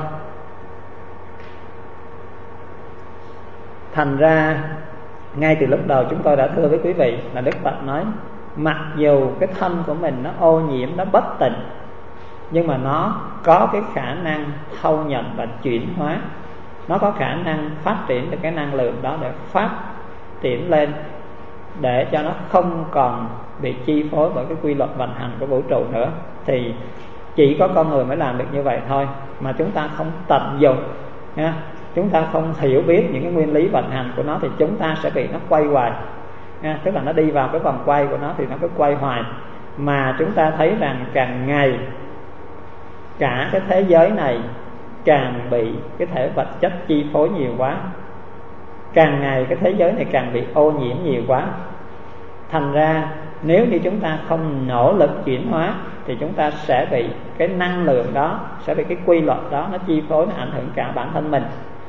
Thành ra ngay từ lúc đầu chúng tôi đã thưa với quý vị là Đức Phật nói mặc dù cái thân của mình nó ô nhiễm, nó bất tịnh, nhưng mà nó có cái khả năng thâu nhận và chuyển hóa. Nó có khả năng phát triển được cái năng lượng đó để phát triển lên, để cho nó không còn bị chi phối bởi cái quy luật vận hành của vũ trụ nữa. Thì chỉ có con người mới làm được như vậy thôi. Mà chúng ta không tận dụng nha, chúng ta không hiểu biết những cái nguyên lý vận hành của nó thì chúng ta sẽ bị nó quay hoài nha. Tức là nó đi vào cái vòng quay của nó thì nó cứ quay hoài. Mà chúng ta thấy rằng càng ngày cả cái thế giới này càng bị cái thể vật chất chi phối nhiều quá, càng ngày cái thế giới này càng bị ô nhiễm nhiều quá. Thành ra nếu như chúng ta không nỗ lực chuyển hóa thì chúng ta sẽ bị cái năng lượng đó, sẽ bị cái quy luật đó nó chi phối, nó ảnh hưởng cả bản thân mình.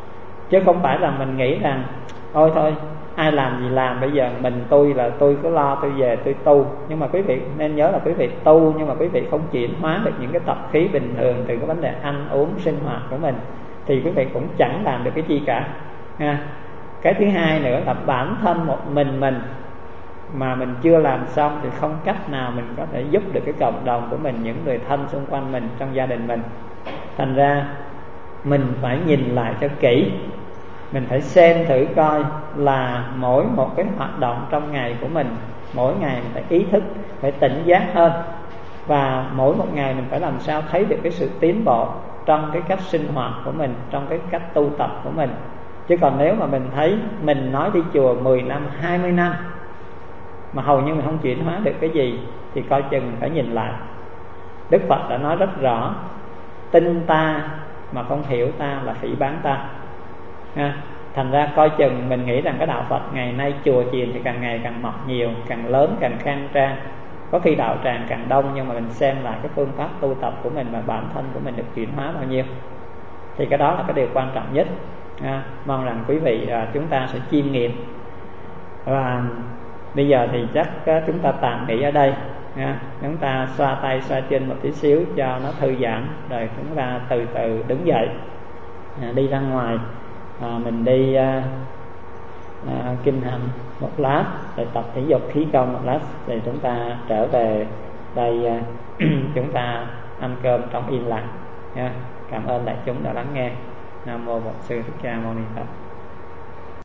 chứ không phải là mình nghĩ rằng ôi thôi ai làm gì làm, bây giờ mình tôi là tôi cứ lo tôi về tôi tu. Nhưng mà quý vị nên nhớ là quý vị tu, nhưng mà quý vị không chuyển hóa được những cái tập khí bình thường từ cái vấn đề ăn uống sinh hoạt của mình thì quý vị cũng chẳng làm được cái chi cả ha. Cái thứ hai nữa là bản thân một mình mình mà mình chưa làm xong thì không cách nào mình có thể giúp được cái cộng đồng của mình, những người thân xung quanh mình, trong gia đình mình. Thành ra mình phải nhìn lại cho kỹ, mình phải xem thử coi là mỗi một cái hoạt động trong ngày của mình, mỗi ngày mình phải ý thức, phải tỉnh giác hơn. Và mỗi một ngày mình phải làm sao thấy được cái sự tiến bộ trong cái cách sinh hoạt của mình, trong cái cách tu tập của mình. Chứ còn nếu mà mình thấy mình nói đi chùa mười năm, hai mươi năm mà hầu như mình không chuyển hóa được cái gì thì coi chừng phải nhìn lại. Đức Phật đã nói rất rõ, tin ta mà không hiểu ta là phỉ báng ta ha. Thành ra coi chừng mình nghĩ rằng cái đạo Phật ngày nay chùa chiền thì càng ngày càng mọc nhiều, càng lớn, càng khang trang, có khi đạo tràng càng đông, nhưng mà mình xem lại cái phương pháp tu tập của mình và bản thân của mình được chuyển hóa bao nhiêu, thì cái đó là cái điều quan trọng nhất ha. Mong rằng quý vị à, chúng ta sẽ chiêm nghiệm. Và bây giờ thì chắc chúng ta tạm nghỉ ở đây ha. Chúng ta xoa tay xoa chân một tí xíu cho nó thư giãn, rồi chúng ta từ từ đứng dậy à, đi ra ngoài à, mình đi à, à, kinh hành một lát, rồi tập thể dục khí công một lát, thì chúng ta trở về đây à, chúng ta ăn cơm trong yên lặng nha. Cảm ơn đại chúng đã lắng nghe. Nam mô Bổn Sư Thích Ca Mâu Ni Phật.